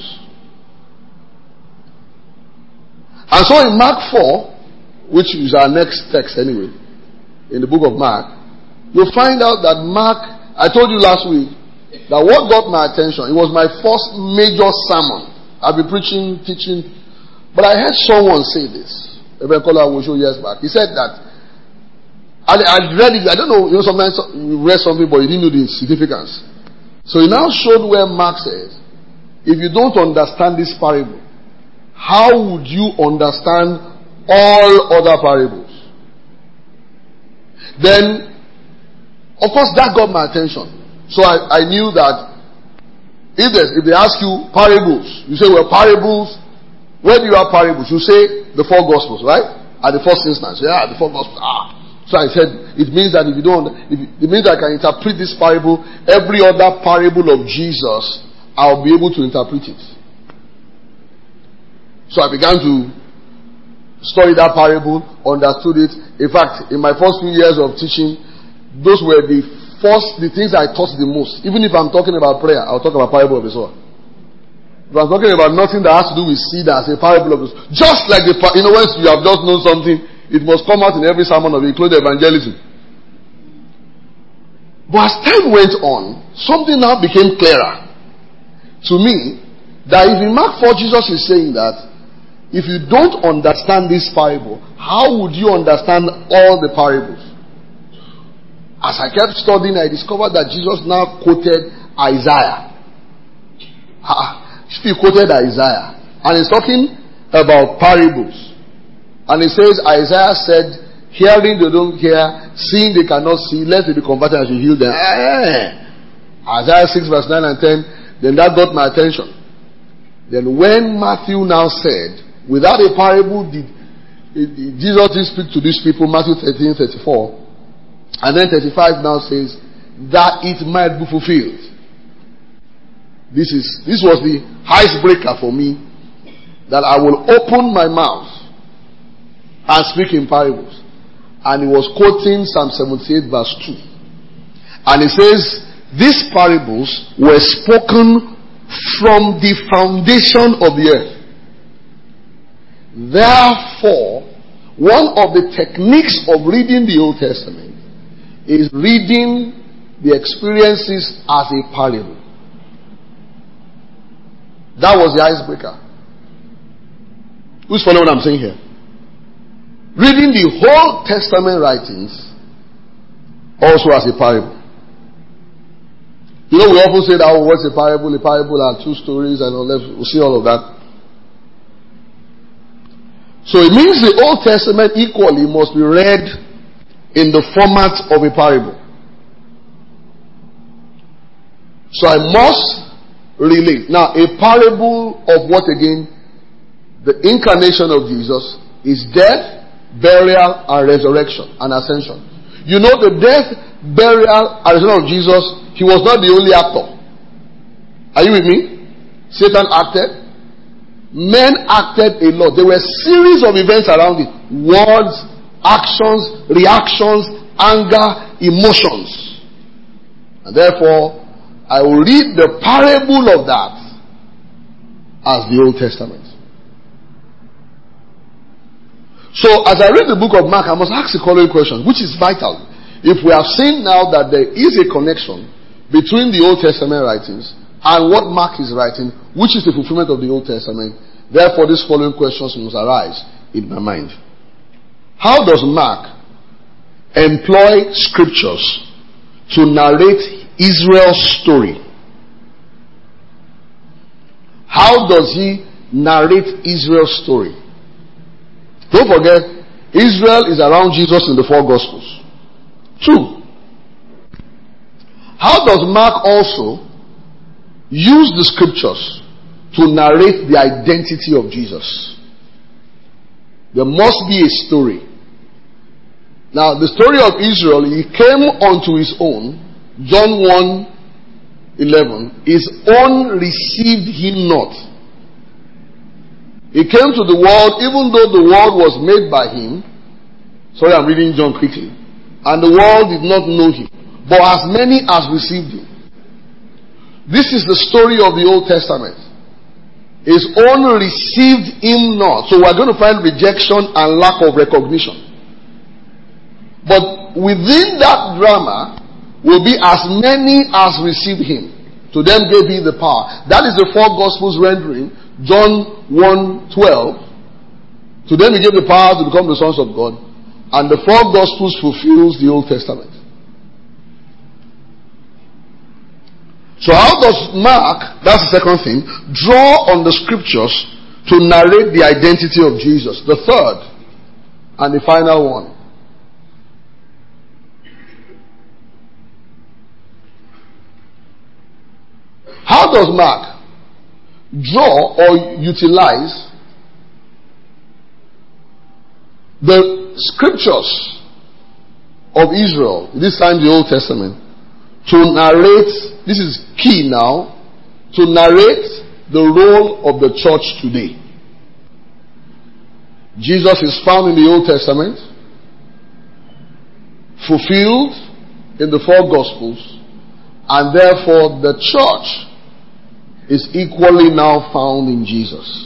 And so in Mark 4, which is our next text anyway, in the book of Mark, you'll find out that Mark, I told you last week, that what got my attention, it was my first major sermon. I've been preaching, teaching, but I heard someone say this. Reverend Kola will show years back. He said that, I read it, I don't know, sometimes you read something but you didn't know the significance. So he now showed where Mark says, if you don't understand this parable, how would you understand all other parables? Then, of course, that got my attention. So I knew that if they ask you parables, you say, well, parables, where do you have parables? You say the four gospels, right? At the first instance, yeah, the four gospels. So I said, it means that it means that I can interpret this parable, every other parable of Jesus, I'll be able to interpret it. So I began to study that parable, understood it. In fact, in my first few years of teaching, those were the things I taught the most. Even if I'm talking about prayer, I'll talk about parable of the sower. If I'm talking about nothing that has to do with seed, as a parable of the sower. Just like once you have just known something, it must come out in every sermon of including evangelism. But as time went on, something now became clearer to me, that if in Mark 4 Jesus is saying that if you don't understand this parable, how would you understand all the parables? As I kept studying, I discovered that Jesus now quoted Isaiah. He quoted Isaiah, and he's talking about parables. And he says, Isaiah said, hearing they don't hear, seeing they cannot see, lest they be converted and should heal them. Isaiah 6 verse 9 and 10, then that got my attention. Then when Matthew now said, without a parable did Jesus did speak to these people, Matthew 13:34, and then 35 now says, that it might be fulfilled. This was the icebreaker for me, that I will open my mouth and speak in parables. And he was quoting Psalm 78 verse 2. And he says, these parables were spoken from the foundation of the earth. Therefore, one of the techniques of reading the Old Testament is reading the experiences as a parable. That was the icebreaker. Who's following what I'm saying here? Reading the whole Testament writings also as a parable. We often say that, what's a parable? A parable are two stories and all that. We'll see all of that. So it means the Old Testament equally must be read in the format of a parable. So I must relate. Now, a parable of what again? The incarnation of Jesus, his death, burial, and resurrection and ascension. You know, the death, burial, and resurrection of Jesus, he was not the only actor. Are you with me? Satan acted. Men acted a lot. There were a series of events around it. Words, actions, reactions, anger, emotions. And therefore, I will read the parable of that as the Old Testament. So, as I read the book of Mark, I must ask the following question, which is vital. If we have seen now that there is a connection between the Old Testament writings and what Mark is writing, which is the fulfillment of the Old Testament, therefore these following questions must arise in my mind. How does Mark employ scriptures to narrate Israel's story? How does he narrate Israel's story? Don't forget, Israel is around Jesus in the 4 Gospels. 2. How does Mark also use the scriptures to narrate the identity of Jesus? There must be a story. Now, the story of Israel, he came unto his own, John 1:11, his own received him not. He came to the world, even though the world was made by him. Sorry, I'm reading John quickly. And the world did not know him. But as many as received him. This is the story of the Old Testament. His own received him not. So we're going to find rejection and lack of recognition. But within that drama will be as many as received him. To them gave he the power. That is the 4 Gospels rendering. John 1:12. To them he gave the power to become the sons of God. And the 4 Gospels fulfills the Old Testament. So how does Mark, that's the second thing, draw on the scriptures to narrate the identity of Jesus? The third and the final one. How does Mark draw or utilize the scriptures of Israel, this time the Old Testament, to narrate, this is key now, to narrate the role of the church today? Jesus is found in the Old Testament, fulfilled in the 4 Gospels, and therefore the church is equally now found in Jesus.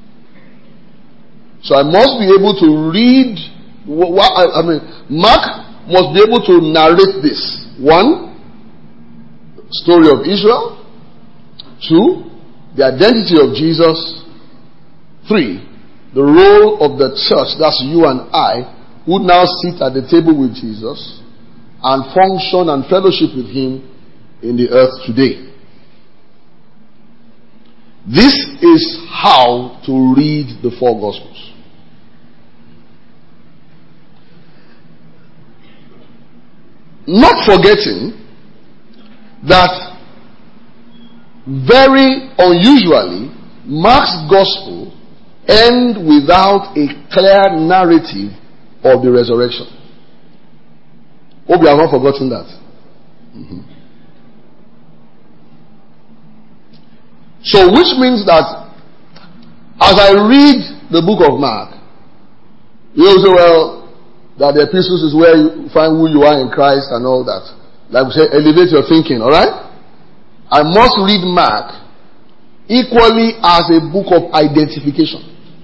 So I must be able to read, Mark must be able to narrate this. 1, story of Israel. 2, the identity of Jesus. 3, the role of the church, that's you and I, who now sit at the table with Jesus and function and fellowship with him in the earth today. This is how to read the 4 Gospels. Not forgetting that very unusually, Mark's Gospel ends without a clear narrative of the resurrection. Hope you have not forgotten that. So, which means that as I read the book of Mark, you know, say, well, that the epistles is where you find who you are in Christ and all that. Like we say, elevate your thinking, alright? I must read Mark equally as a book of identification.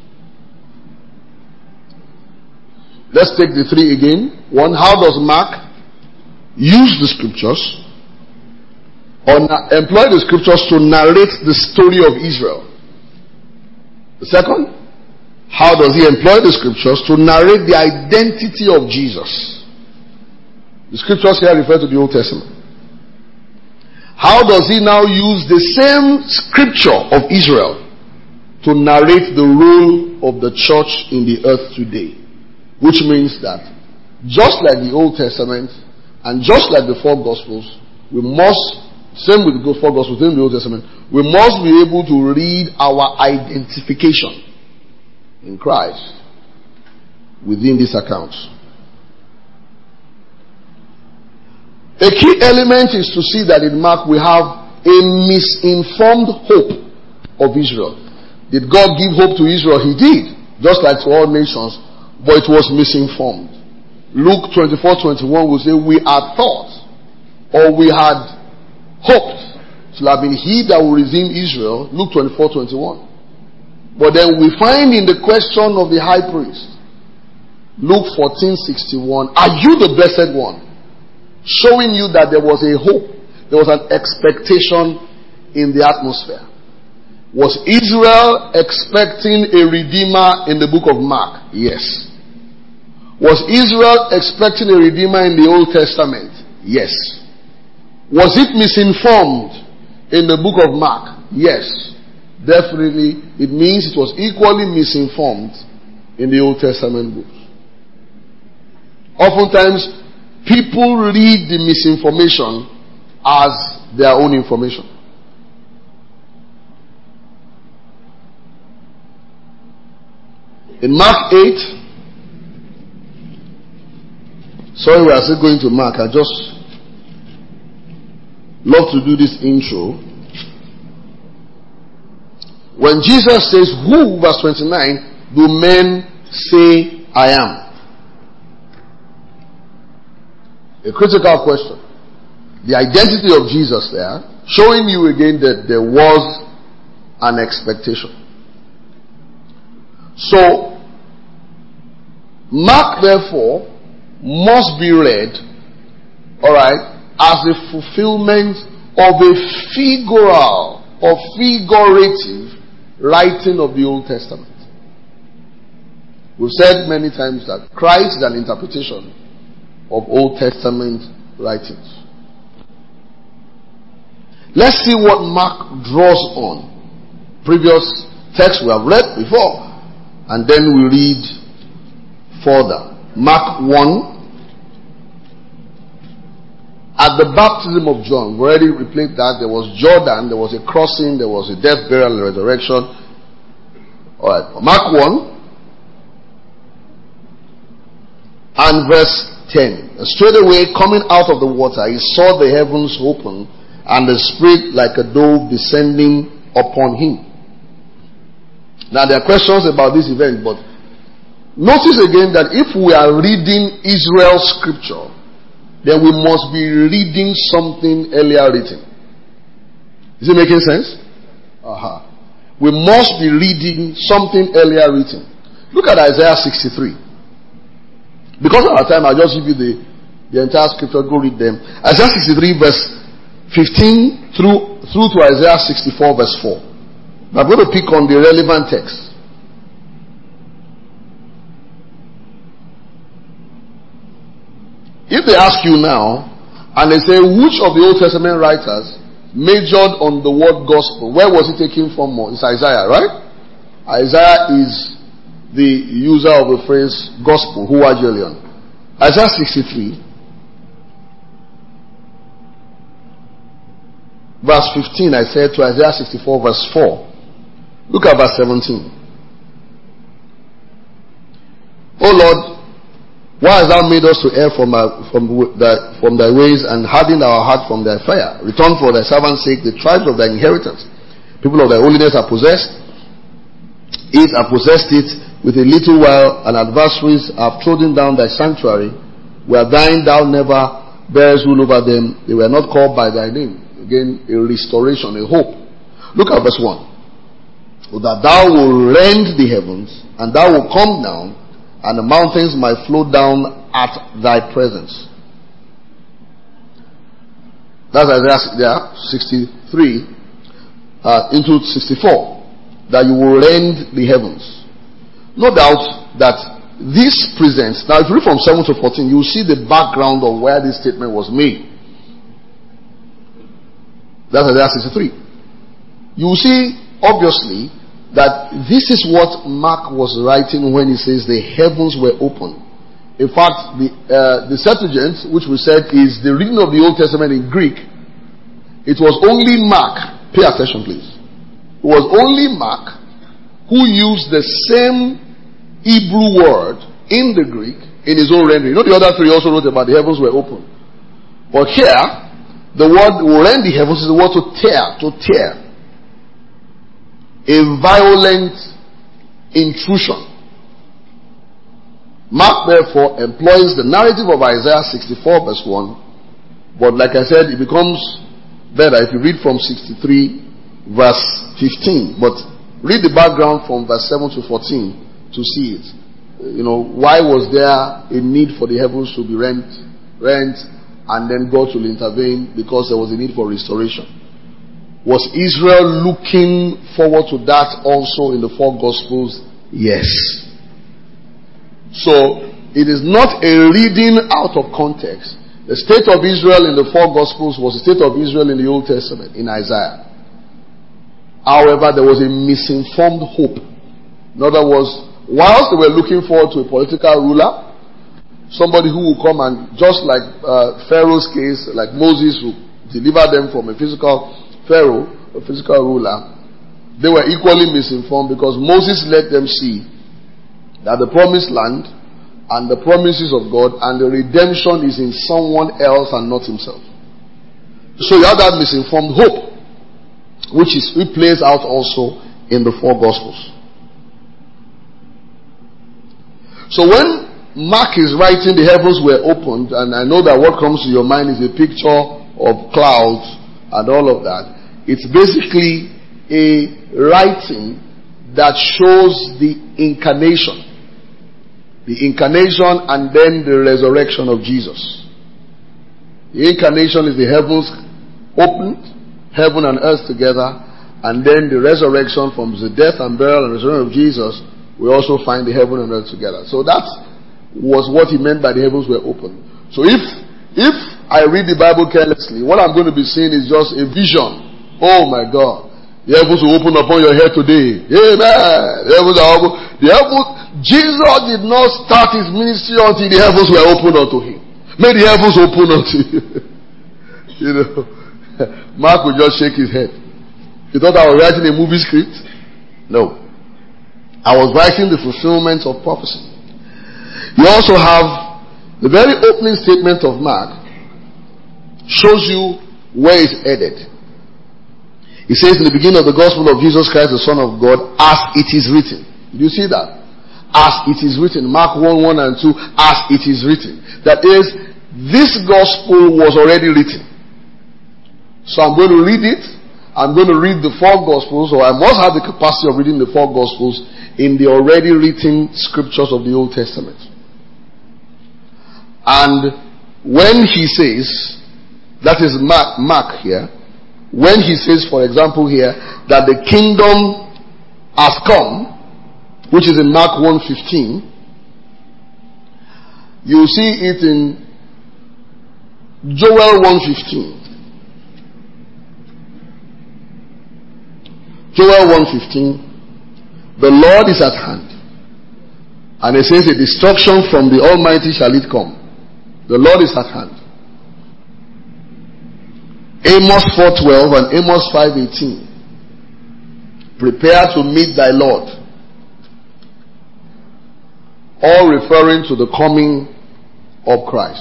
Let's take the 3 again. 1, how does Mark use the scriptures or employ the scriptures to narrate the story of Israel? The second, how does he employ the scriptures to narrate the identity of Jesus? The scriptures here refer to the Old Testament. How does he now use the same scripture of Israel to narrate the role of the church in the earth today? Which means that just like the Old Testament and just like the 4 Gospels, we must, same with the 4 Gospels in the Old Testament, we must be able to read our identification in Christ within these accounts. A key element is to see that in Mark we have a misinformed hope of Israel. Did God give hope to Israel? He did, just like to all nations, but it was misinformed. Luke 24:21 will say, we are taught, or we had hoped to have been he that will redeem Israel. Luke 24:21. But then we find in the question of the high priest, Luke 14:61, are you the blessed one? Showing you that there was a hope, there was an expectation in the atmosphere. Was Israel expecting a redeemer in the book of Mark? Yes. Was Israel expecting a redeemer in the Old Testament? Yes. Was it misinformed in the book of Mark? Yes. Definitely, it means it was equally misinformed in the Old Testament books. Oftentimes, people read the misinformation as their own information. In Mark 8, sorry we are still going to Mark, I just love to do this intro. When Jesus says, who, verse 29, do men say I am? A critical question. The identity of Jesus there, showing you again that there was an expectation. So, Mark therefore must be read, alright, as a fulfillment of a figural or figurative writing of the Old Testament. We've said many times that Christ is an interpretation of Old Testament writings. Let's see what Mark draws on. Previous text we have read before, and then we read further. Mark 1. At the baptism of John, we already replayed that. There was Jordan, there was a crossing, there was a death, burial, and resurrection. Alright, Mark 1 and verse 10. Straight away, coming out of the water, he saw the heavens open and the Spirit like a dove descending upon him. Now there are questions about this event, but notice again that if we are reading Israel's scripture, then we must be reading something earlier written. Is it making sense? We must be reading something earlier written. Look at Isaiah 63. Because of our time, I'll just give you the entire scripture. Go read them. Isaiah 63 verse 15 through to Isaiah 64 verse 4. I'm going to pick on the relevant text. If they ask you now, and they say, which of the Old Testament writers majored on the word gospel, where was it taken from more? It's Isaiah, right? Isaiah is the user of the phrase gospel, Huagelion. Isaiah 63, verse 15, I said, to Isaiah 64, verse 4. Look at verse 17. O Lord, why hast thou made us to err from thy ways, and hardened our heart from thy fire? Return for thy servant's sake the tribes of thy inheritance. People of thy holiness are possessed it with a little while, and adversaries have trodden down thy sanctuary. Were thine, thou never bearest rule over them. They were not called by thy name. Again, a restoration, a hope. Look at verse 1. That thou wilt rend the heavens, and thou wilt come down, and the mountains might flow down at thy presence. That's Isaiah 63 into 64. That you will rend the heavens. No doubt that this presents, now if you read from 7 to 14, you will see the background of where this statement was made. That's Isaiah 63. You will see, obviously, that this is what Mark was writing when he says the heavens were open. In fact, the Septuagint, which we said is the reading of the Old Testament in Greek, it was only Mark, pay attention please, it was only Mark who used the same Hebrew word in the Greek in his own rendering. You know, the other three also wrote about the heavens were open. But here, the word rend the heavens is the word to tear. A violent intrusion. Mark therefore employs the narrative of Isaiah 64 verse 1, but like I said, it becomes better if you read from 63 verse 15. But read the background from verse 7 to 14 to see it. Why was there a need for the heavens to be rent, and then God will intervene? Because there was a need for restoration. Was Israel looking forward to that also in the four Gospels? Yes. So, it is not a reading out of context. The state of Israel in the four Gospels was the state of Israel in the Old Testament, in Isaiah. However, there was a misinformed hope. In other words, whilst they were looking forward to a political ruler, somebody who will come and, just like Pharaoh's case, like Moses, who delivered them from a physical Pharaoh, a physical ruler, they were equally misinformed, because Moses let them see that the promised land and the promises of God and the redemption is in someone else and not himself. So you have that misinformed hope, which plays out also in the four Gospels. So when Mark is writing the heavens were opened, and I know that what comes to your mind is a picture of clouds and all of that. It's basically a writing that shows the incarnation. The incarnation and then the resurrection of Jesus. The incarnation is the heavens opened, heaven and earth together, and then the resurrection from the death and burial and resurrection of Jesus, we also find the heaven and earth together. So that was what he meant by the heavens were opened. So if I read the Bible carelessly, what I'm going to be seeing is just a vision. Oh my God. The heavens will open upon your head today. Amen. The heavens are open. Jesus did not start his ministry until the heavens were opened unto him. May the heavens open unto you. Mark would just shake his head. You thought I was writing a movie script? No. I was writing the fulfillment of prophecy. You also have the very opening statement of Mark shows you where it's headed. He says in the beginning of the gospel of Jesus Christ, the Son of God, as it is written. Did you see that? As it is written. Mark 1:1 and 2, as it is written. That is, this gospel was already written. So I'm going to read it. I'm going to read the four gospels, or I must have the capacity of reading the four gospels in the already written scriptures of the Old Testament. And when he says, that is Mark here, when he says, for example here, that the kingdom has come, which is in Mark 1:15, you see it in Joel 1:15. Joel 1:15, the Lord is at hand. And it says, a destruction from the Almighty shall it come. The Lord is at hand. Amos 4:12 and Amos 5:18. Prepare to meet thy Lord. All referring to the coming of Christ.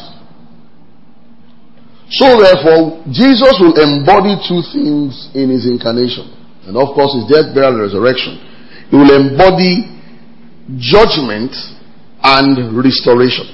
So therefore, Jesus will embody two things in his incarnation. And of course, his death, burial, and resurrection. He will embody judgment and restoration.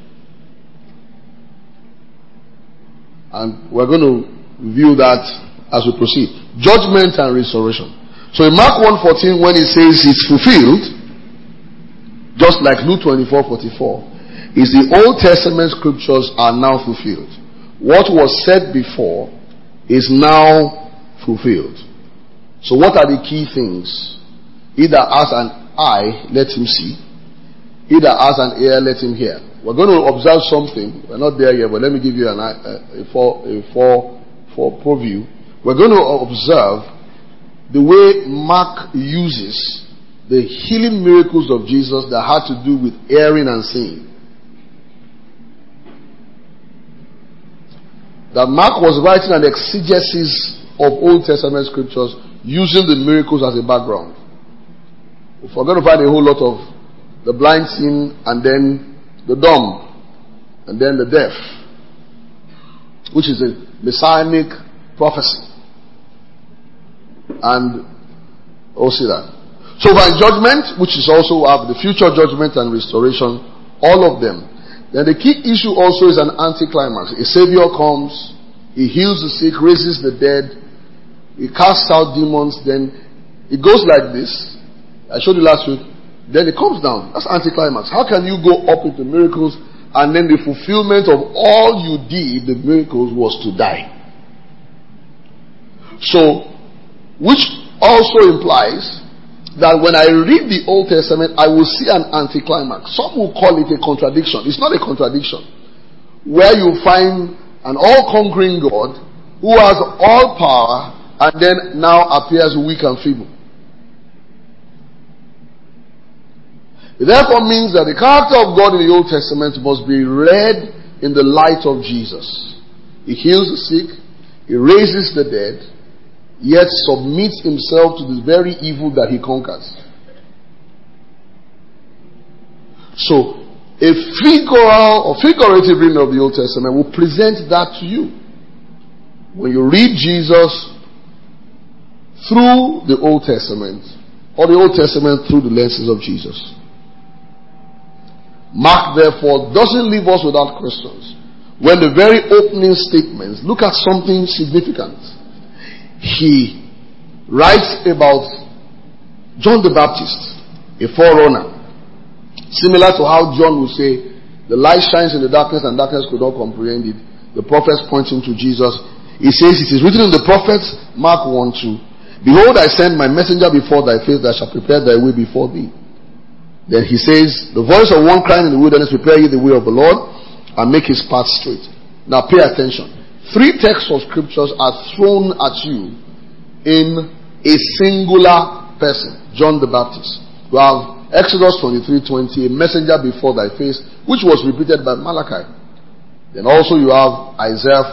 And we're going to view that as we proceed. Judgment and restoration. So in Mark 1:14, when he says it's fulfilled, just like Luke 24:44, is the Old Testament scriptures are now fulfilled. What was said before is now fulfilled. So what are the key things? Either as an eye, let him see. Either as an ear, let him hear. We're going to observe something. We're not there yet, but let me give you a preview. We're going to observe the way Mark uses the healing miracles of Jesus that had to do with hearing and seeing. That Mark was writing an exegesis of Old Testament scriptures using the miracles as a background. If we're going to find a whole lot of the blind seeing, and then the dumb, and then the deaf, which is a messianic prophecy. And we'll see that. So by judgment, which is also the future judgment and restoration, all of them. Then the key issue also is an anticlimax. A savior comes, He heals the sick, raises the dead, he casts out demons. Then it goes like this. I showed you last week. Then it comes down. That's anticlimax. How can you go up into miracles and then the fulfillment of all you did, the miracles, was to die? So, which also implies that when I read the Old Testament, I will see an anticlimax. Some will call it a contradiction. It's not a contradiction. Where you find an all-conquering God who has all power and then now appears weak and feeble. It therefore means that the character of God in the Old Testament must be read in the light of Jesus. He heals the sick, he raises the dead, yet submits himself to the very evil that he conquers. So, a figurative reading of the Old Testament will present that to you. When you read Jesus through the Old Testament, or the Old Testament through the lenses of Jesus. Mark, therefore, doesn't leave us without questions. When the very opening statements, look at something significant. He writes about John the Baptist, a forerunner. Similar to how John would say, the light shines in the darkness and darkness could not comprehend it. The prophets pointing to Jesus. He says, it is written in the prophets, Mark 1:2. Behold, I send my messenger before thy face that shall prepare thy way before thee. Then he says, the voice of one crying in the wilderness, prepare ye the way of the Lord and make his path straight. Now pay attention. 3 texts of scriptures are thrown at you in a singular person, John the Baptist. You have Exodus 23:20, a messenger before thy face, which was repeated by Malachi. Then also you have Isaiah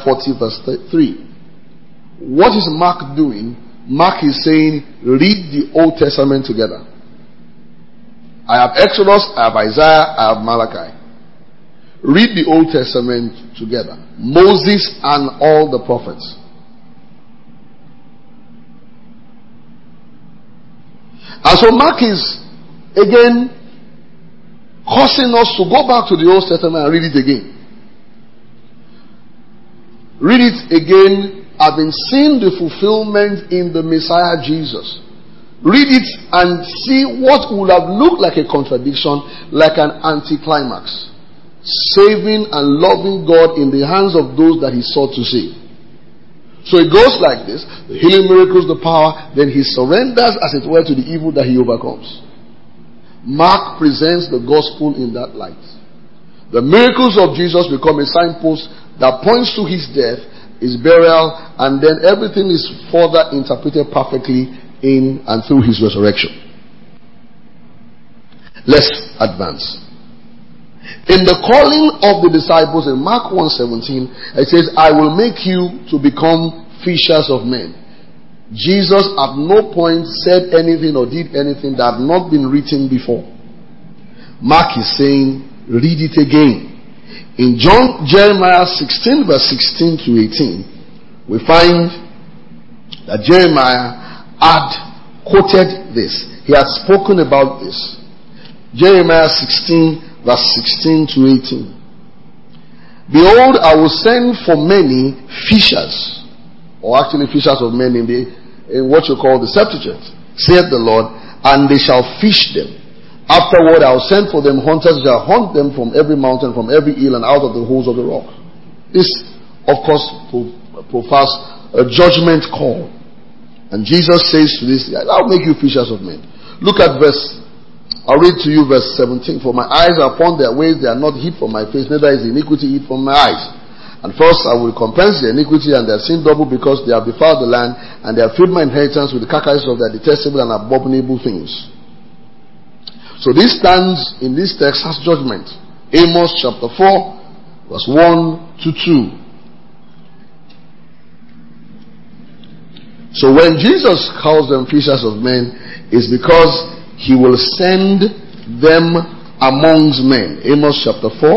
40:3. What is Mark doing? Mark is saying, read the Old Testament together. I have Exodus, I have Isaiah, I have Malachi. Read the Old Testament together. Moses and all the prophets. And so Mark is, again, causing us to go back to the Old Testament and read it again. Read it again, having seen the fulfillment in the Messiah Jesus. Read it and see what would have looked like a contradiction, like an anticlimax. Saving and loving God in the hands of those that he sought to save. So it goes like this. The healing miracles, the power, then he surrenders as it were to the evil that he overcomes. Mark presents the gospel in that light. The miracles of Jesus become a signpost that points to his death, his burial, and then everything is further interpreted perfectly in and through his resurrection. Let's advance. In the calling of the disciples in Mark 1:17, it says, I will make you to become fishers of men. Jesus at no point said anything or did anything that had not been written before. Mark is saying, read it again. In Jeremiah 16 verse 16 to 18, we find that Jeremiah had quoted this. He had spoken about this. Jeremiah 16 verse 16 to 18. Behold, I will send for many fishers, or actually fishers of men in what you call the Septuagint, saith the Lord, and they shall fish them. Afterward I will send for them hunters, shall hunt them from every mountain, from every hill, and out of the holes of the rock. This, of course, profers a judgment call. And Jesus says to this, I'll make you fishers of men. Look at I'll read to you verse 17. For my eyes are upon their ways, they are not hid from my face, neither is iniquity hid from my eyes. And first I will recompense their iniquity and their sin double, because they have defiled the land, and they have filled my inheritance with the carcasses of their detestable and abominable things. So this stands in this text as judgment. Amos chapter 4, verse 1 to 2. So when Jesus calls them fishers of men, it's because he will send them amongst men. Amos chapter 4.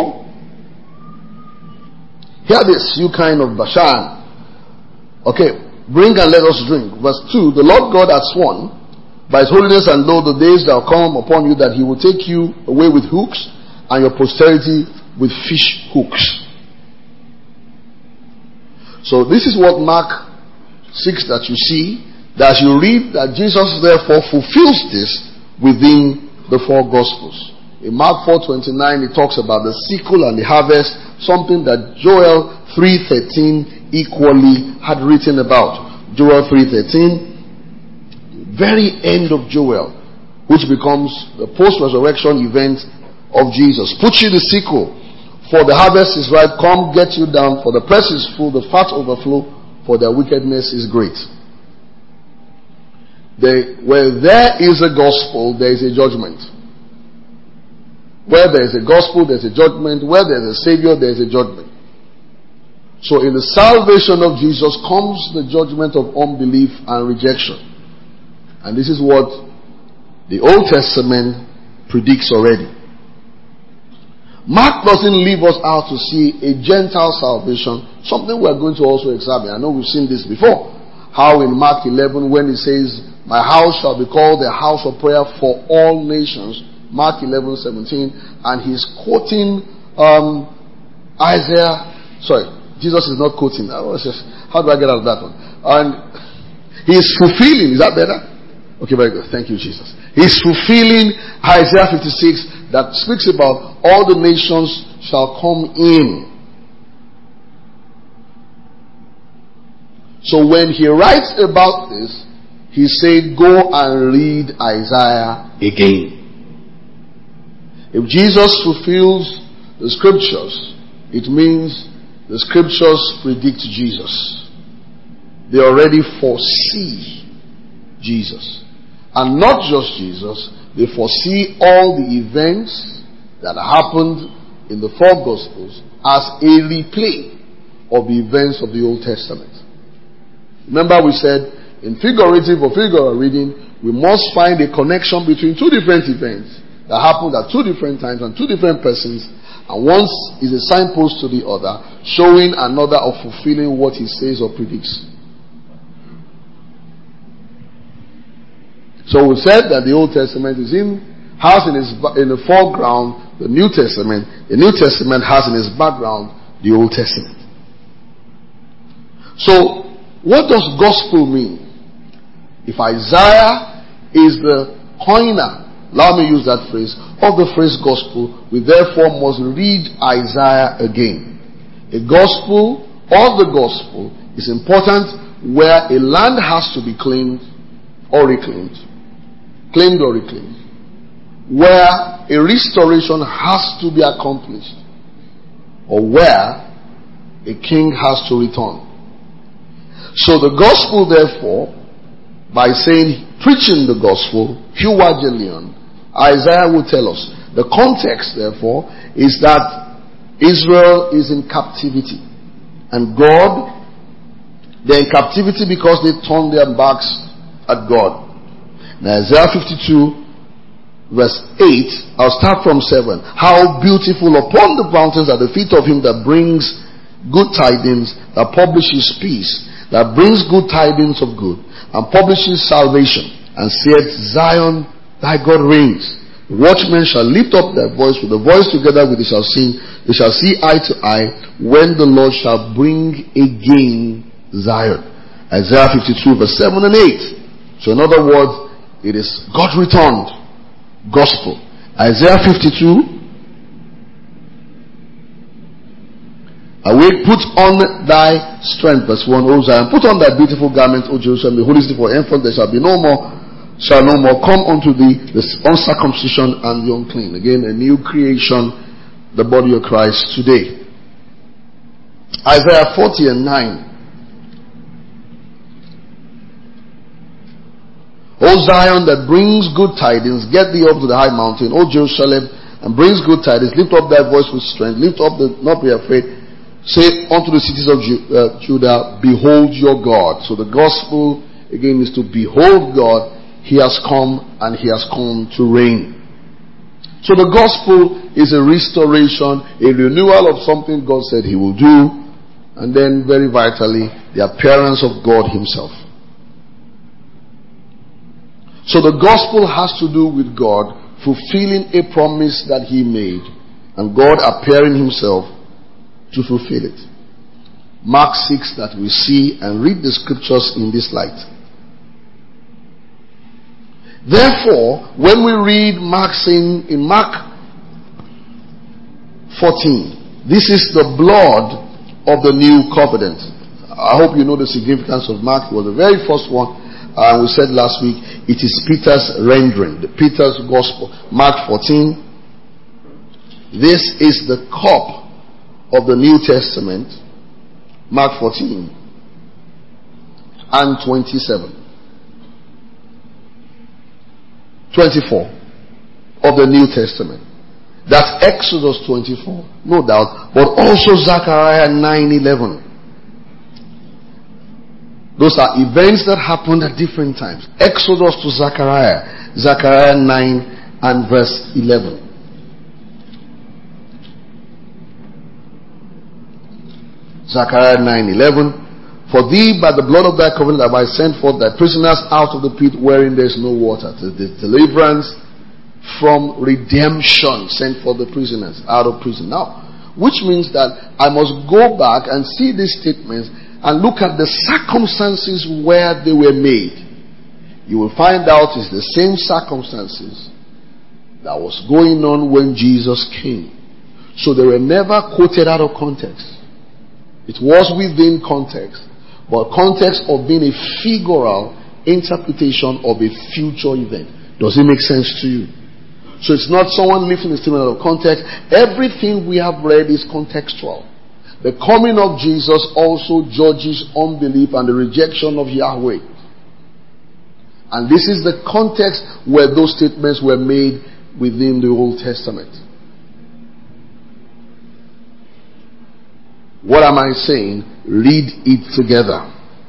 Hear this, you kind of Bashan. Okay, bring and let us drink. Verse 2, the Lord God hath sworn by his holiness, and lo, the days shall come upon you that he will take you away with hooks, and your posterity with fish hooks. So this is what Mark 6 that you see, that you read that Jesus therefore fulfills this within the four Gospels. In Mark 4:29 it talks about the sickle and the harvest, something that Joel 3:13 equally had written about. Joel 3:13, very end of Joel, which becomes the post-resurrection event of Jesus. Put ye the sickle, for the harvest is ripe, come get you down, for the press is full, the fat overflow, for their wickedness is great. Where there is a gospel, there is a judgment. Where there is a gospel, there is a judgment. Where there is a Savior, there is a judgment. So in the salvation of Jesus comes the judgment of unbelief and rejection. And this is what the Old Testament predicts already. Mark doesn't leave us out to see a Gentile salvation, something we are going to also examine. I know we've seen this before. How in Mark 11 when it says, my house shall be called the house of prayer for all nations, Mark 11:17, and he's quoting Isaiah. Sorry, Jesus is not quoting. How do I get out of that one? And he's fulfilling. Is that better? Okay, very good. Thank you, Jesus. He's fulfilling Isaiah 56 that speaks about all the nations shall come in. So when he writes about this, he said, go and read Isaiah again. If Jesus fulfills the scriptures, it means the scriptures predict Jesus. They already foresee Jesus. And not just Jesus, they foresee all the events that happened in the four Gospels as a replay of the events of the Old Testament. Remember we said, in figurative or figural reading, we must find a connection between two different events that happened at two different times and two different persons, and once is a signpost to the other, showing another of fulfilling what he says or predicts. So we said that the Old Testament has in the foreground the New Testament. The New Testament has in its background the Old Testament. So what does gospel mean? If Isaiah is the coiner, allow me to use that phrase, of the phrase gospel, we therefore must read Isaiah again. A gospel or the gospel is important where a land has to be claimed or reclaimed. Claimed or reclaimed. Where a restoration has to be accomplished. Or where a king has to return. So the gospel therefore, by saying, preaching the gospel, euangelion, Isaiah will tell us. The context, therefore, is that Israel is in captivity. And God, they're in captivity because they turned their backs at God. Now, Isaiah 52, verse 8, I'll start from 7. How beautiful upon the mountains are the feet of him that brings good tidings, that publishes peace, that brings good tidings of good, and publishes salvation, and saith, Zion, thy God reigns. Watchmen shall lift up their voice, with the voice together with they shall sing. They shall see eye to eye when the Lord shall bring again Zion. Isaiah 52 verse 7 and 8. So in other words, it is God returned gospel. Isaiah 52. Awake, put on thy strength, verse 1, O Zion, put on thy beautiful garment, O Jerusalem, the holy city for infant, there shall no more come unto thee the uncircumcision and the unclean. Again, a new creation, the body of Christ today. Isaiah 40 and 9. O Zion that brings good tidings, get thee up to the high mountain, O Jerusalem, and brings good tidings, lift up thy voice with strength, lift up not be afraid. Say unto the cities of Judah, behold your God. So the gospel again is to behold God. He has come and he has come to reign. So the gospel is a restoration, a renewal of something God said he will do, and then very vitally, the appearance of God himself. So the gospel has to do with God fulfilling a promise that he made, and God appearing himself to fulfill it. Mark 6 that we see and read the scriptures in this light. Therefore, when we read Mark saying in Mark 14, this is the blood of the new covenant. I hope you know the significance of Mark. It was the very first one. We said last week, it is Peter's rendering, the Peter's gospel. Mark 14. This is the cup of the New Testament. Mark 14 and 27. 24 of the New Testament. That's Exodus 24, no doubt, but also Zechariah 9:11. Those are events that happened at different times. Exodus to Zechariah, Zechariah 9 and verse 11. Zechariah 9:11. For thee by the blood of thy covenant have I sent forth thy prisoners out of the pit wherein there is no water. To the deliverance from redemption sent for the prisoners out of prison. Now, which means that I must go back and see these statements and look at the circumstances where they were made. You will find out it's the same circumstances that was going on when Jesus came. So they were never quoted out of context. It was within context, but context of being a figural interpretation of a future event. Does it make sense to you? So it's not someone lifting a statement out of context. Everything we have read is contextual. The coming of Jesus also judges unbelief and the rejection of Yahweh. And this is the context where those statements were made within the Old Testament. What am I saying? Read it together.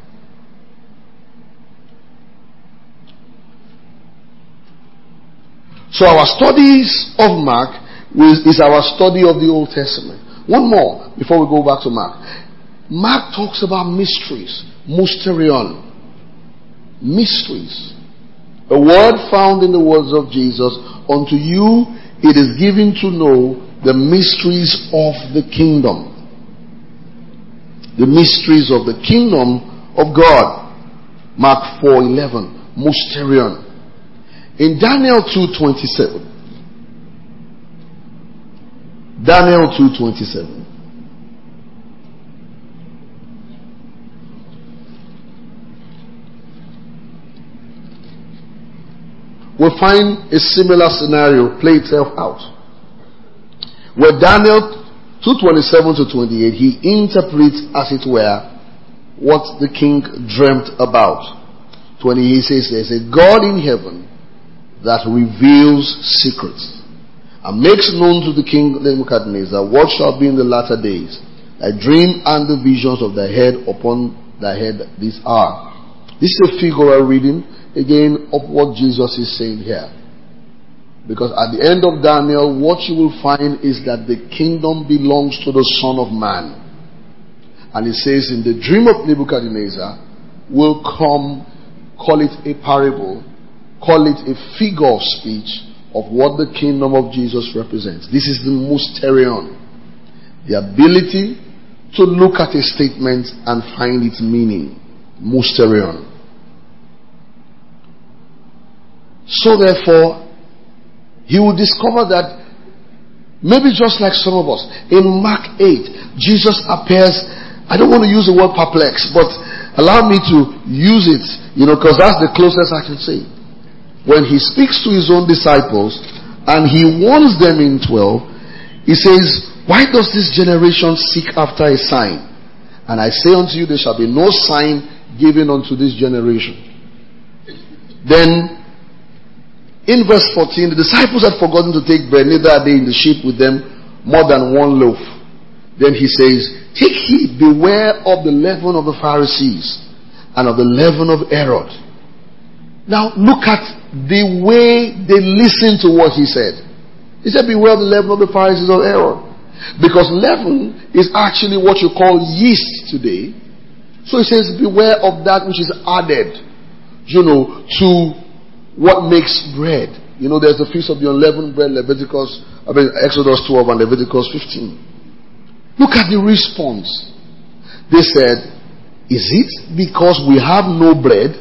So our studies of Mark is our study of the Old Testament. One more before we go back to Mark. Mark talks about mysteries. Mysterion. Mysteries. A word found in the words of Jesus. Unto you it is given to know the mysteries of the kingdom. The mysteries of the kingdom of God. Mark 4:11. Mysterion. In Daniel 2:27. Daniel 2:27. We'll find a similar scenario play itself out. Where Daniel 2:27 to 28, he interprets, as it were, what the king dreamt about. 20, he says, there's a God in heaven that reveals secrets and makes known to the king Nebuchadnezzar what shall be in the latter days. Thy dream and the visions of thy head upon thy head these are. This is a figural reading, again, of what Jesus is saying here. Because at the end of Daniel, what you will find is that the kingdom belongs to the Son of Man. And it says in the dream of Nebuchadnezzar will come, call it a parable, call it a figure of speech of what the kingdom of Jesus represents. This is the mysterion. The ability to look at a statement and find its meaning. Mysterion. So therefore, he will discover that maybe just like some of us, in Mark 8, Jesus appears, I don't want to use the word perplexed, but allow me to use it, because that's the closest I can say. When he speaks to his own disciples and he warns them in 12, he says, why does this generation seek after a sign? And I say unto you, there shall be no sign given unto this generation. Then, in verse 14, the disciples had forgotten to take bread, neither had they in the ship with them more than one loaf. Then he says, take heed, beware of the leaven of the Pharisees and of the leaven of Herod. Now look at the way they listened to what he said. He said, beware of the leaven of the Pharisees of Herod. Because leaven is actually what you call yeast today. So he says, beware of that which is added, to what makes bread. There's the feast of the unleavened bread, Exodus 12 and Leviticus 15. Look at the response. They said, is it because we have no bread?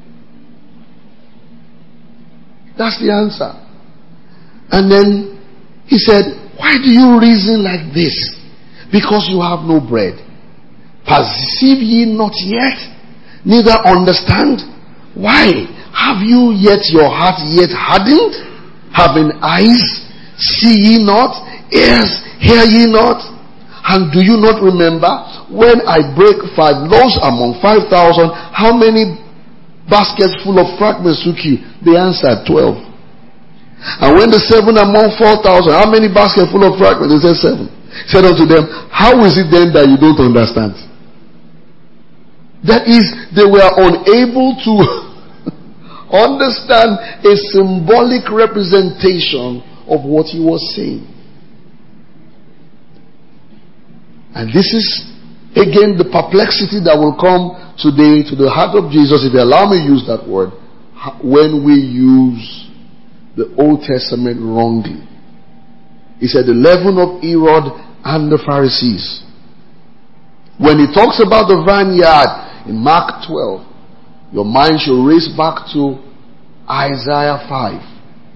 That's the answer. And then he said, why do you reason like this? Because you have no bread. Perceive ye not yet, neither understand? Why? Have you yet your heart yet hardened? Having eyes, see ye not? Ears, hear ye not? And do you not remember when I break 5 loaves among 5,000, how many baskets full of fragments took you? They answered, 12. And when the 7 among 4,000, how many baskets full of fragments? They said 7. He said unto them, how is it then that you don't understand? That is, they were unable to understand a symbolic representation of what he was saying. And this is, again, the perplexity that will come today to the heart of Jesus, if you allow me to use that word, when we use the Old Testament wrongly. He said the leaven of Herod and the Pharisees. When he talks about the vineyard in Mark 12, your mind should race back to Isaiah 5.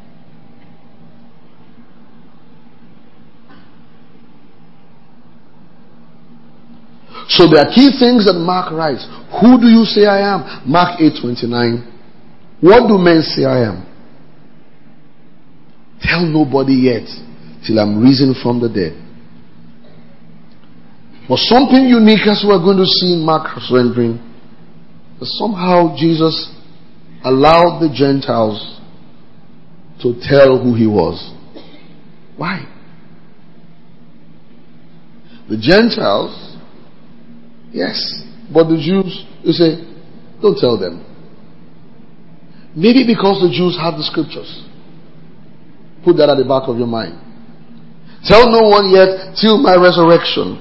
So there are key things that Mark writes. Who do you say I am? Mark 8:29. What do men say I am? Tell nobody yet till I'm risen from the dead. But something unique as we're going to see in Mark's rendering, that somehow Jesus allowed the Gentiles to tell who he was. Why? The Gentiles, yes, but the Jews, you say, don't tell them. Maybe because the Jews had the scriptures. Put that at the back of your mind. Tell no one yet till my resurrection.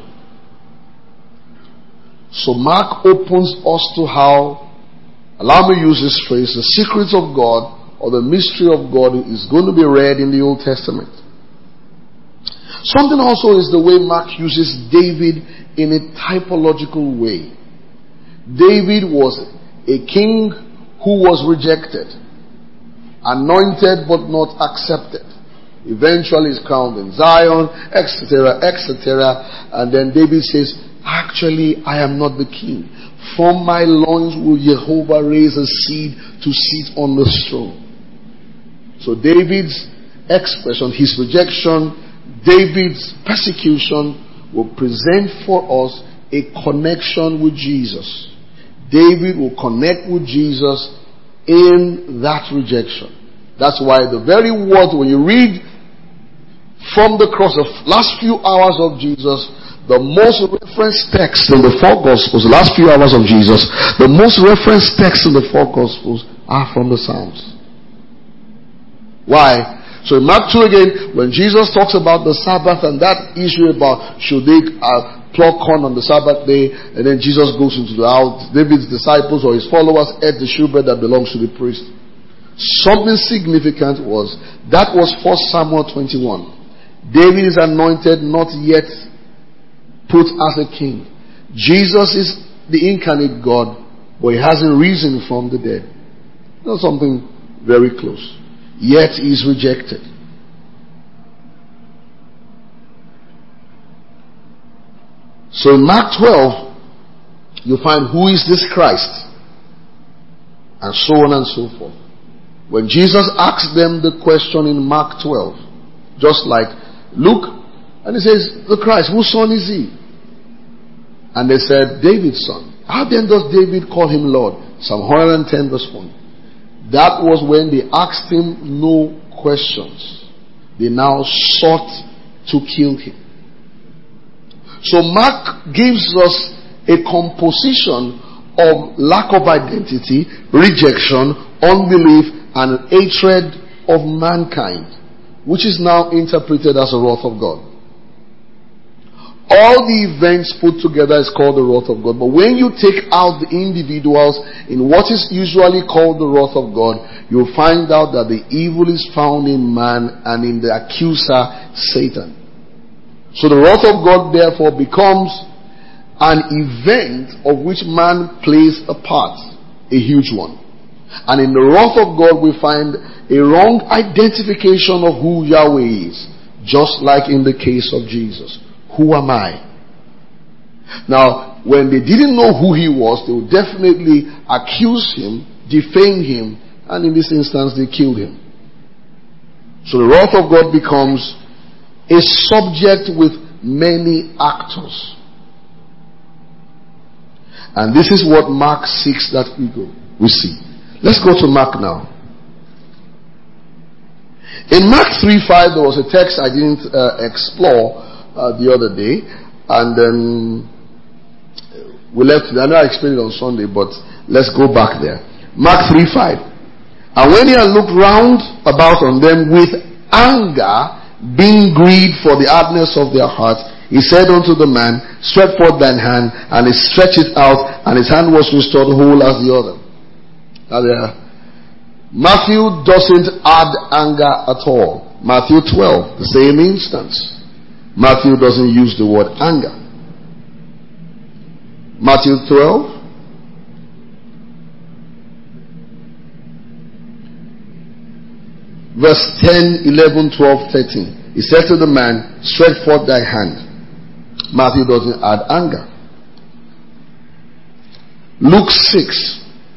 So Mark opens us to how, allow me to use this phrase, the secrets of God or the mystery of God is going to be read in the Old Testament. Something also is the way Mark uses David in a typological way. David was a king who was rejected, anointed but not accepted. Eventually is crowned in Zion, etc., etc. And then David says, actually, I am not the king. From my loins will Jehovah raise a seed to sit on the throne. So David's expression, his rejection, David's persecution will present for us a connection with Jesus. David will connect with Jesus in that rejection. That's why the very word, when you read from the cross, the last few hours of Jesus, the most referenced text in the 4 Gospels, the last few hours of Jesus, the most referenced text in the 4 Gospels are from the Psalms. Why? So in Mark 2 again, when Jesus talks about the Sabbath and that issue about should they pluck corn on the Sabbath day, and then Jesus goes into the house, David's disciples or his followers ate the shewbread that belongs to the priest. Something significant was, that was 1 Samuel 21. David is anointed, not yet put as a king. Jesus is the incarnate God, but he hasn't risen from the dead. That's something very close. Yet he is rejected. So in Mark 12, you find who is this Christ? And so on and so forth. When Jesus asked them the question in Mark 12, just like Luke, and he says, the Christ, whose son is he? And they said, David's son. How then does David call him Lord? Psalm 110 verse 1. That was when they asked him no questions. They now sought to kill him. So Mark gives us a composition of lack of identity, rejection, unbelief, and hatred of mankind, which is now interpreted as the wrath of God. All the events put together is called the wrath of God. But when you take out the individuals in what is usually called the wrath of God, you'll find out that the evil is found in man and in the accuser, Satan. So the wrath of God therefore becomes an event of which man plays a part, a huge one. And in the wrath of God, we find a wrong identification of who Yahweh is, just like in the case of Jesus. Who am I? Now, when they didn't know who he was, they would definitely accuse him, defame him, and in this instance, they killed him. So the wrath of God becomes a subject with many actors. And this is what Mark 6 that we see. Let's go to Mark now. In Mark 3:5, there was a text I didn't explore the other day, and then we left it. I know I explained it on Sunday, but let's go back there. Mark 3:5. And when he had looked round about on them with anger, being grieved for the hardness of their hearts, he said unto the man, stretch forth thine hand, and he stretched it out, and his hand was restored whole as the other. Matthew doesn't add anger at all. Matthew 12, the same instance. Matthew doesn't use the word anger. Matthew 12. Verse 10, 11, 12, 13. He said to the man, stretch forth thy hand. Matthew doesn't add anger. Luke 6.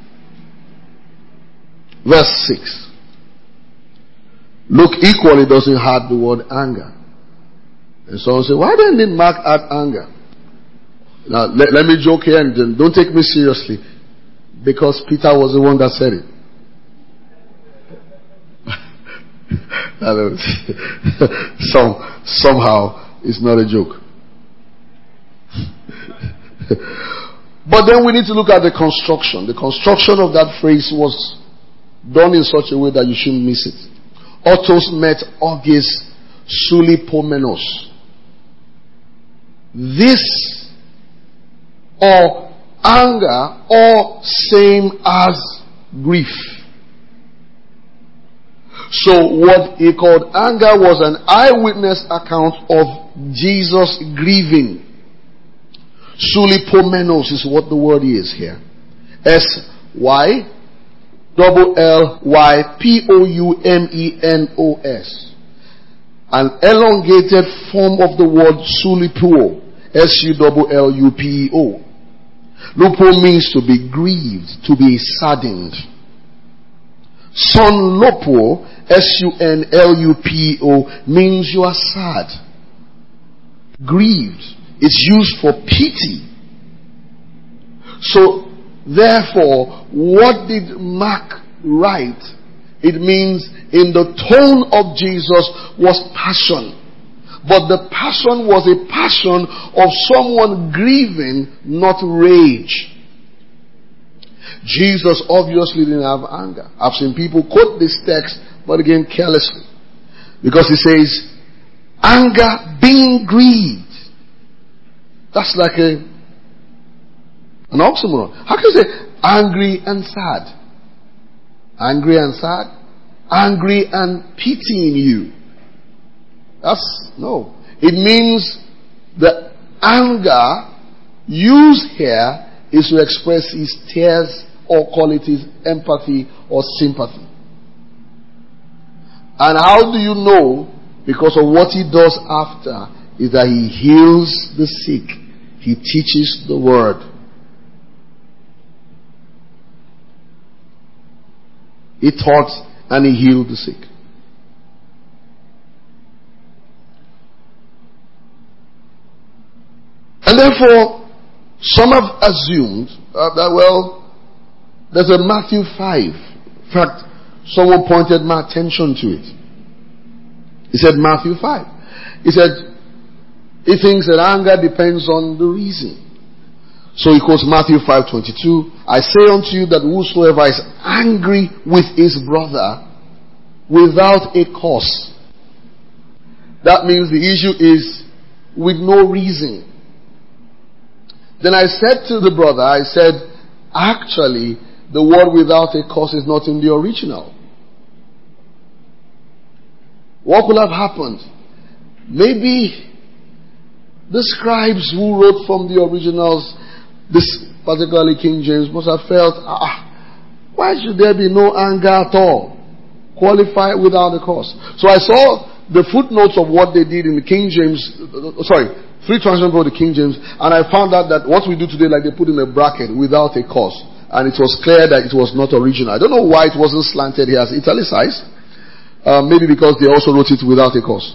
Verse 6. Luke equally doesn't add the word anger. And someone say, why didn't Mark add anger? Now, let me joke here and then don't take me seriously. Because Peter was the one that said it. Somehow, it's not a joke. But then we need to look at the construction. The construction of that phrase was done in such a way that you shouldn't miss it. Autos met orges sulipomenos. This or anger or same as grief. So what he called anger was an eyewitness account of Jesus grieving. Sulipomenos is what the word is here. S-Y L-L-Y-P-O-U-M-E-N-O-S. An elongated form of the word sulipuo. S-U-L-L-U-P-E-O. Lupo means to be grieved, to be saddened. Sunlopo, S-U-N-L-U-P-O, means you are sad, grieved. It's used for pity. So, therefore, what did Mark write? It means in the tone of Jesus was passion. But the passion was a passion of someone grieving, not rage. Jesus obviously didn't have anger. I've seen people quote this text, but again carelessly. Because he says, anger being grieved. That's like an oxymoron. How can you say angry and sad? Angry and sad? Angry and pitying you. No. It means the anger used here is to express his tears or call it his empathy or sympathy. And how do you know? Because of what he does after is that he heals the sick. He teaches the word. He taught and he healed the sick. And therefore, some have assumed that, there's a Matthew 5. In fact, someone pointed my attention to it. He said Matthew 5. He said, he thinks that anger depends on the reason. So he quotes Matthew 5:22. I say unto you that whosoever is angry with his brother without a cause. That means the issue is with no reason. Then I said to the brother, actually, the word without a cause is not in the original. What could have happened? Maybe The scribes who wrote from the originals, this particularly King James, must have felt, why should there be no anger at all? Qualify without the cause. So I saw the footnotes of what they did in the King James, free translation for the King James, and I found out that what we do today, like they put in a bracket, without a cause. And it was clear that it was not original. I don't know why it wasn't slanted here as italicized. Maybe because they also wrote it without a cause.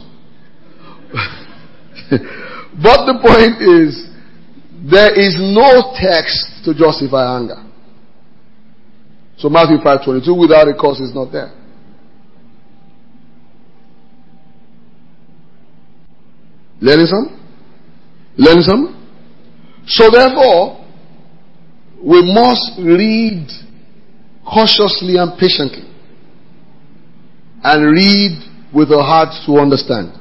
But the point is, there is no text to justify anger. So Matthew 5:22, without a cause, is not there. Learning some? Learning some? So therefore, we must read cautiously and patiently. And read with a heart to understand.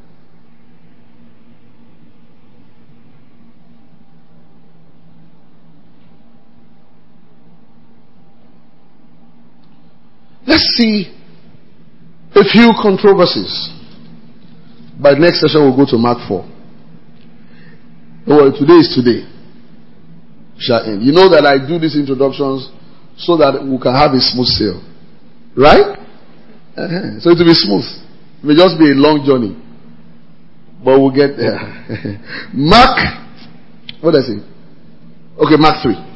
Let's see a few controversies. By the next session, we'll go to Mark 4. Well, today is today. Shall end. You know that I do these introductions so that we can have a smooth sail. Right? So it will be smooth. It may just be a long journey. But we'll get there. Mark, what did I say? Okay, Mark 3.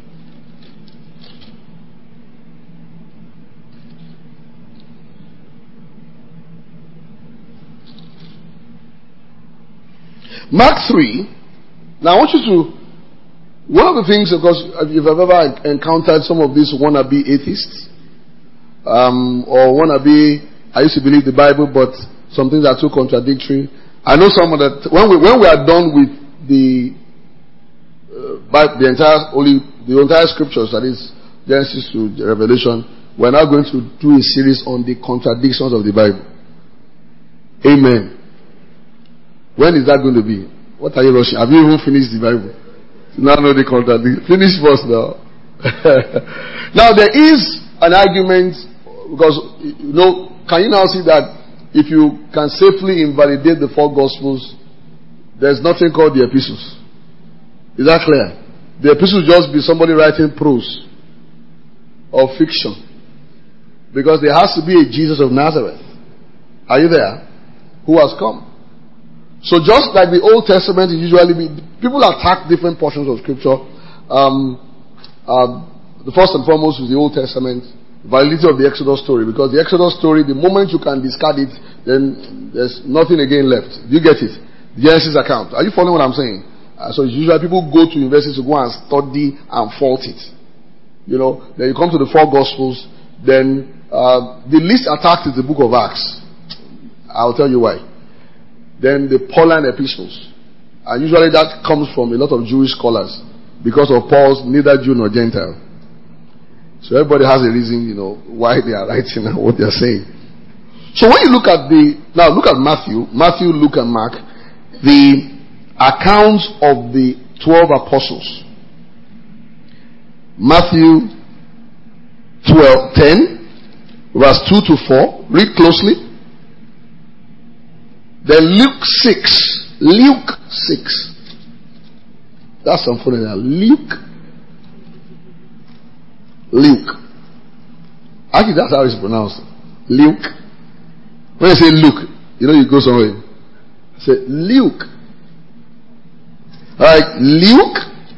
Mark 3. Now I want you to, one of the things, of course, if you've ever encountered some of these wannabe atheists, or wannabe, I used to believe the Bible, but some things are too contradictory. I know some of that. When we are done with the entire scriptures, that is Genesis to Revelation, we're now going to do a series on the contradictions of the Bible. Amen. When is that going to be? What are you rushing? Have you even finished the Bible? Now know the contradiction. Finish first now. Now there is an argument, because, can you now see that if you can safely invalidate the 4 Gospels, there's nothing called the epistles. Is that clear? The epistles just be somebody writing prose or fiction. Because there has to be a Jesus of Nazareth. Are you there? Who has come? So just like the Old Testament is usually people attack different portions of Scripture. The first and foremost is the Old Testament, the validity of the Exodus story. Because the Exodus story, the moment you can discard it, then there's nothing again left. Do you get it? The Genesis account. Are you following what I'm saying? So it's usually people go to universities to go and study and fault it. Then you come to the 4 Gospels, then the least attacked is the book of Acts. I'll tell you why. Then the Pauline epistles. And usually that comes from a lot of Jewish scholars because of Paul's neither Jew nor Gentile. So everybody has a reason, why they are writing and what they are saying. So when you look at look at Matthew, Luke and Mark, the accounts of the 12 apostles. Matthew 10, verse 2 to 4. Read closely. Then Luke 6. That's some funny now. Luke. Actually, that's how it's pronounced. Luke. When you say Luke, you go somewhere. Say Luke. Alright, Luke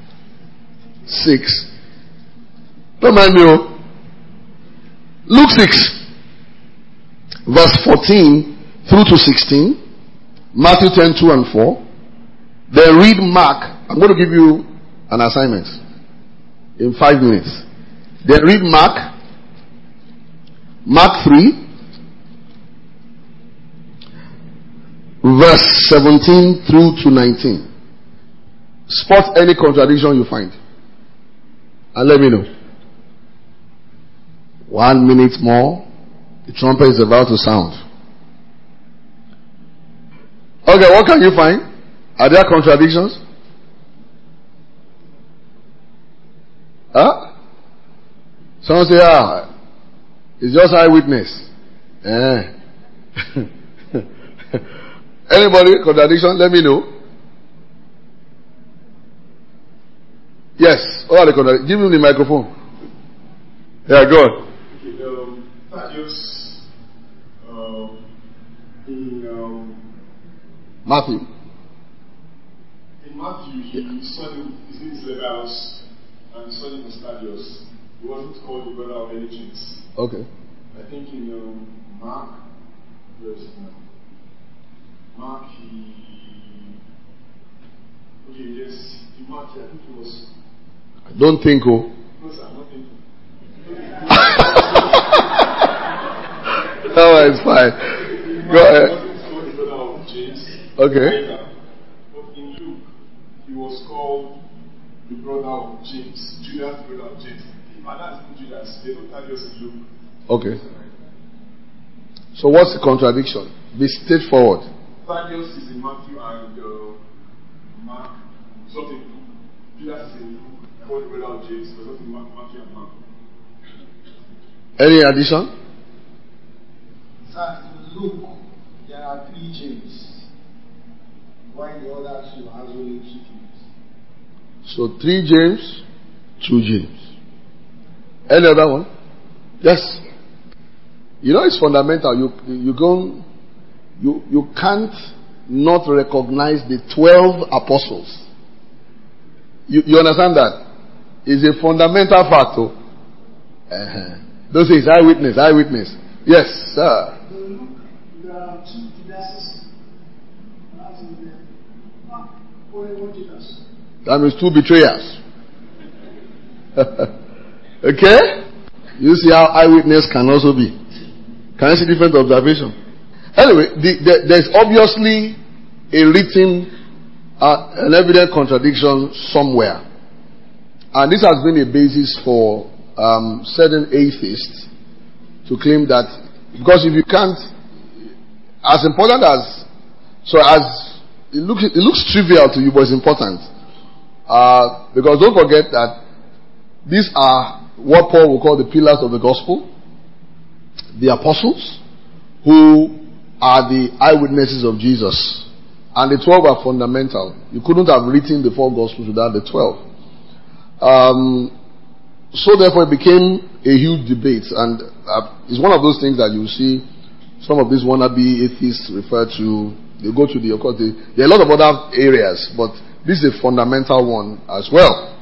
6. Don't mind me. Luke 6, verse 14 through to 16. Matthew 10, 2 and 4. Then read Mark. I'm going to give you an assignment in 5 minutes. Then read Mark. Mark 3. Verse 17 through to 19. Spot any contradiction you find. And let me know. 1 minute more. The trumpet is about to sound. Okay, what can you find? Are there contradictions? Huh? Someone say, it's just eyewitness. Anybody contradiction? Let me know. Yes. What are the contradictions? Give him the microphone. Yeah, go on. Okay, Thaddeus in Matthew. In Matthew, his name is Levius, and his son was Thaddeus. He wasn't called the brother of any James. Okay. I think in Mark, where is it now? Mark, in Mark, I think he was. I don't think, oh. No, sir, I'm not thinking. No, it's fine. Go ahead. He wasn't called the brother of James. Okay. Either. But in Luke, he was called the brother of James, Judas, the brother of James. And that's Judas. They don't tell us in Luke. Okay. So what's the contradiction? Be straightforward. Thaddeus is in Matthew and Mark. Something. Judas is in Luke. Called the brother of James. But not in Matthew and Mark. Any addition? Sir, in Luke, there are 3 James, while the other 2 has only 2 James. So 3 James, 2 James. Any other one? Yes. You know it's fundamental. You can't not recognize the 12 apostles. You understand that? It's a fundamental factor. Don't say it's eyewitness. Yes, sir. There are 2 Judases. Only 1 Judas. That means 2 betrayers. Okay? You see how eyewitness can also be. Can you see different observation? Anyway, there's obviously a written, an evident contradiction somewhere. And this has been a basis for certain atheists to claim that, because if you can't, as important as, it looks trivial to you, but it's important. Because don't forget that these are what Paul will call the pillars of the gospel, the apostles, who are the eyewitnesses of Jesus. And the 12 are fundamental. You couldn't have written the 4 gospels without the 12. So therefore it became a huge debate, and it's one of those things that you see some of these wannabe atheists refer to. They go to there are a lot of other areas, but this is a fundamental one as well.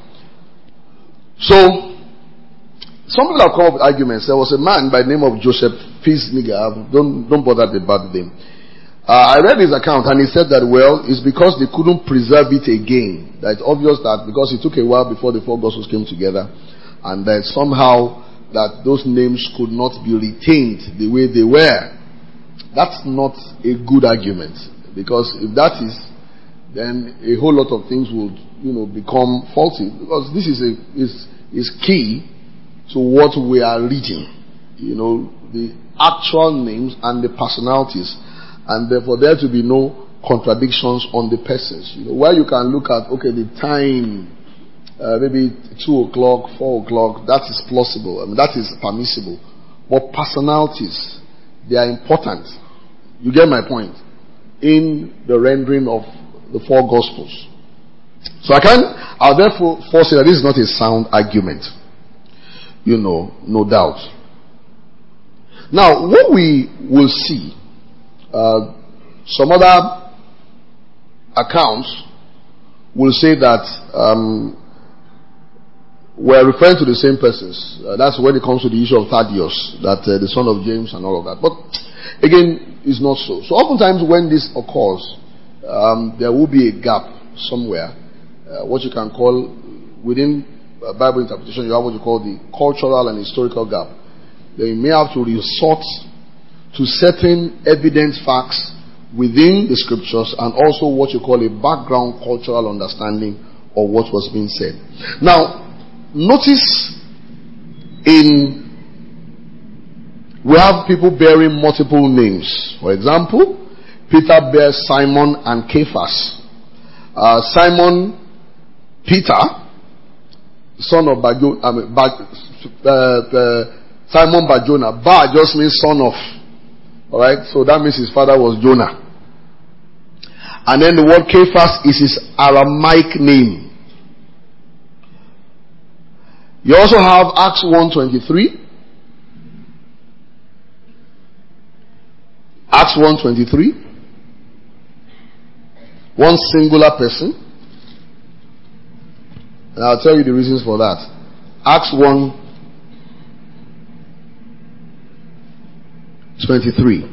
So some people have come up with arguments. There was a man by the name of Joseph Fiesniger. Don't bother about the name. I read his account, and he said that, well, it's because they couldn't preserve it again. That it's obvious that because it took a while before the 4 gospels came together, and that somehow that those names could not be retained the way they were. That's not a good argument, because if that is, then a whole lot of things would, become faulty. Because this is key to what we are reading. The actual names and the personalities, and therefore there to be no contradictions on the persons. Where you can look at, the time, maybe 2 o'clock, 4 o'clock, that is plausible. That is permissible. But personalities, they are important. You get my point? In the rendering of the 4 gospels. So I'll therefore say that this is not a sound argument. No doubt. Now, what we will see, some other accounts will say that we're referring to the same persons. That's when it comes to the issue of Thaddeus, that the son of James and all of that. But again, it's not so. So oftentimes when this occurs, there will be a gap somewhere, what you can call, within Bible interpretation, you have what you call the cultural and historical gap. Then you may have to resort to certain evident facts within the scriptures, and also what you call a background cultural understanding of what was being said. Now, notice we have people bearing multiple names. For example, Peter bears Simon and Cephas. Simon Peter, son of Simon Bar-Jonah. Bar just means son of. Alright, so that means his father was Jonah. And then the word Cephas is his Aramaic name. You also have Acts 1:23. Acts 1:23. One singular person. And I'll tell you the reasons for that. Acts 1:23.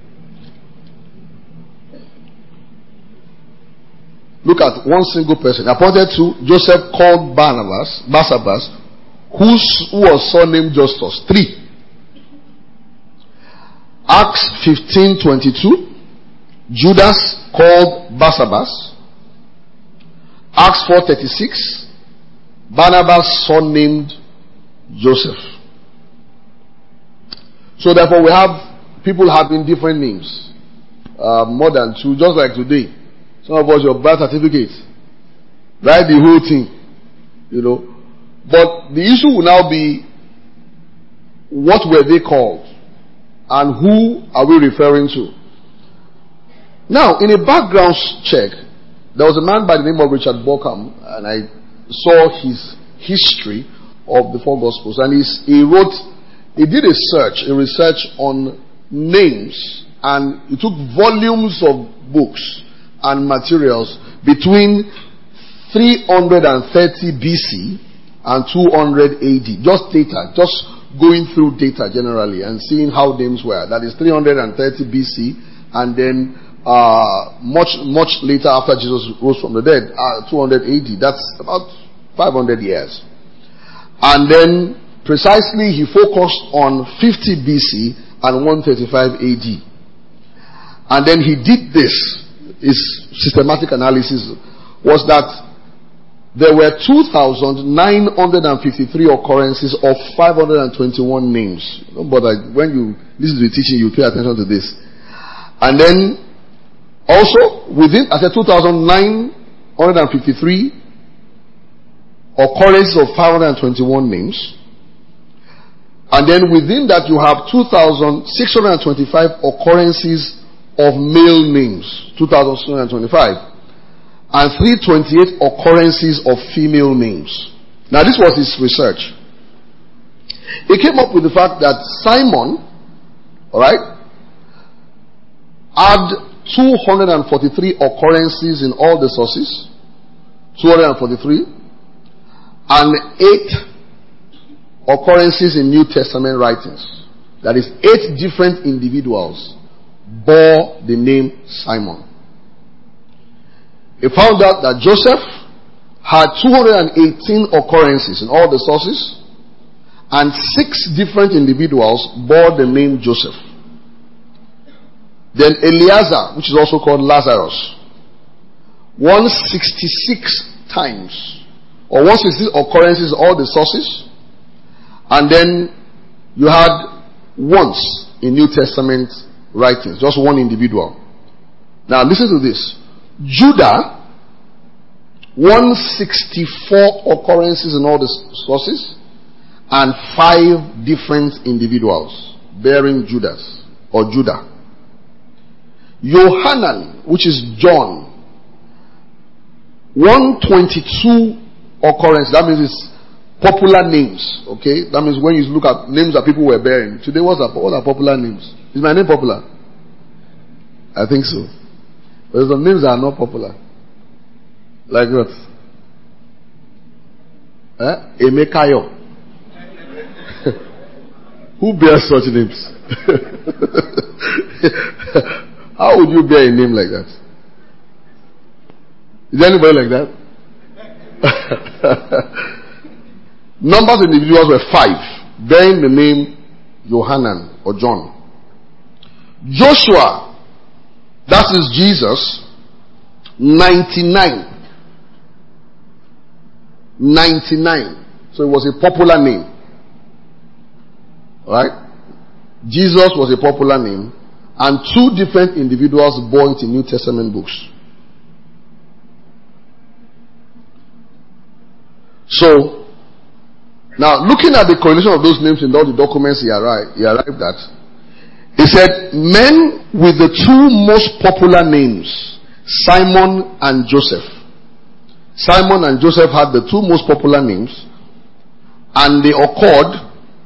Look at one single person. Appointed to Joseph called Barnabas, who was surnamed Justus. 3. Acts 15:22. Judas called Barsabbas. Acts 4:36. Barnabas surnamed Joseph. So therefore we have people having different names. More than 2, just like today. Some of us, your birth certificate. Write the whole thing. But the issue will now be, what were they called? And who are we referring to? Now, in a background check, there was a man by the name of Richard Bauckham, and I saw his history of the 4 Gospels, and he did a research on names, and he took volumes of books and materials between 330 BC and 200 AD. Just data, just going through data generally and seeing how names were. That is 330 BC, and then much later after Jesus rose from the dead, 200 AD. That's about 500 years. And then precisely he focused on 50 BC and 135 AD. And then he did this. His systematic analysis was that there were 2,953 occurrences of 521 names. But when you listen to the teaching, you pay attention to this. And then also within, I said 2,953 occurrences of 521 names. And then within that you have 2,625 occurrences of male names, 2,625, and 328 occurrences of female names. Now this was his research. He came up with the fact that Simon, alright, had 243 occurrences in all the sources, 243, and 8 occurrences in New Testament writings. That is, 8 different individuals bore the name Simon. He found out that Joseph had 218 occurrences in all the sources, and 6 different individuals bore the name Joseph. Then Eleazar, which is also called Lazarus, 166 times, or 166 occurrences in all the sources, and then you had once in New Testament writings, just one individual. Now listen to this. Judah, 164 occurrences in all the sources, and 5 different individuals bearing Judas or Judah. Yohanan, which is John, 122 occurrences. That means it's popular names. Okay, that means when you look at names that people were bearing today, what are popular names? Is my name popular? I think so. But some names that are not popular. Like what? Emekayo. Who bears such names? How would you bear a name like that? Is there anybody like that? Numbers of individuals were 5, bearing the name Yohanan or John. Joshua, that is Jesus, 99. 99. So it was a popular name. Right? Jesus was a popular name, and 2 different individuals bore it in New Testament books. So, now looking at the correlation of those names in all the documents he arrived at, he said, men with the 2 most popular names, Simon and Joseph. Simon and Joseph had the 2 most popular names, And they occurred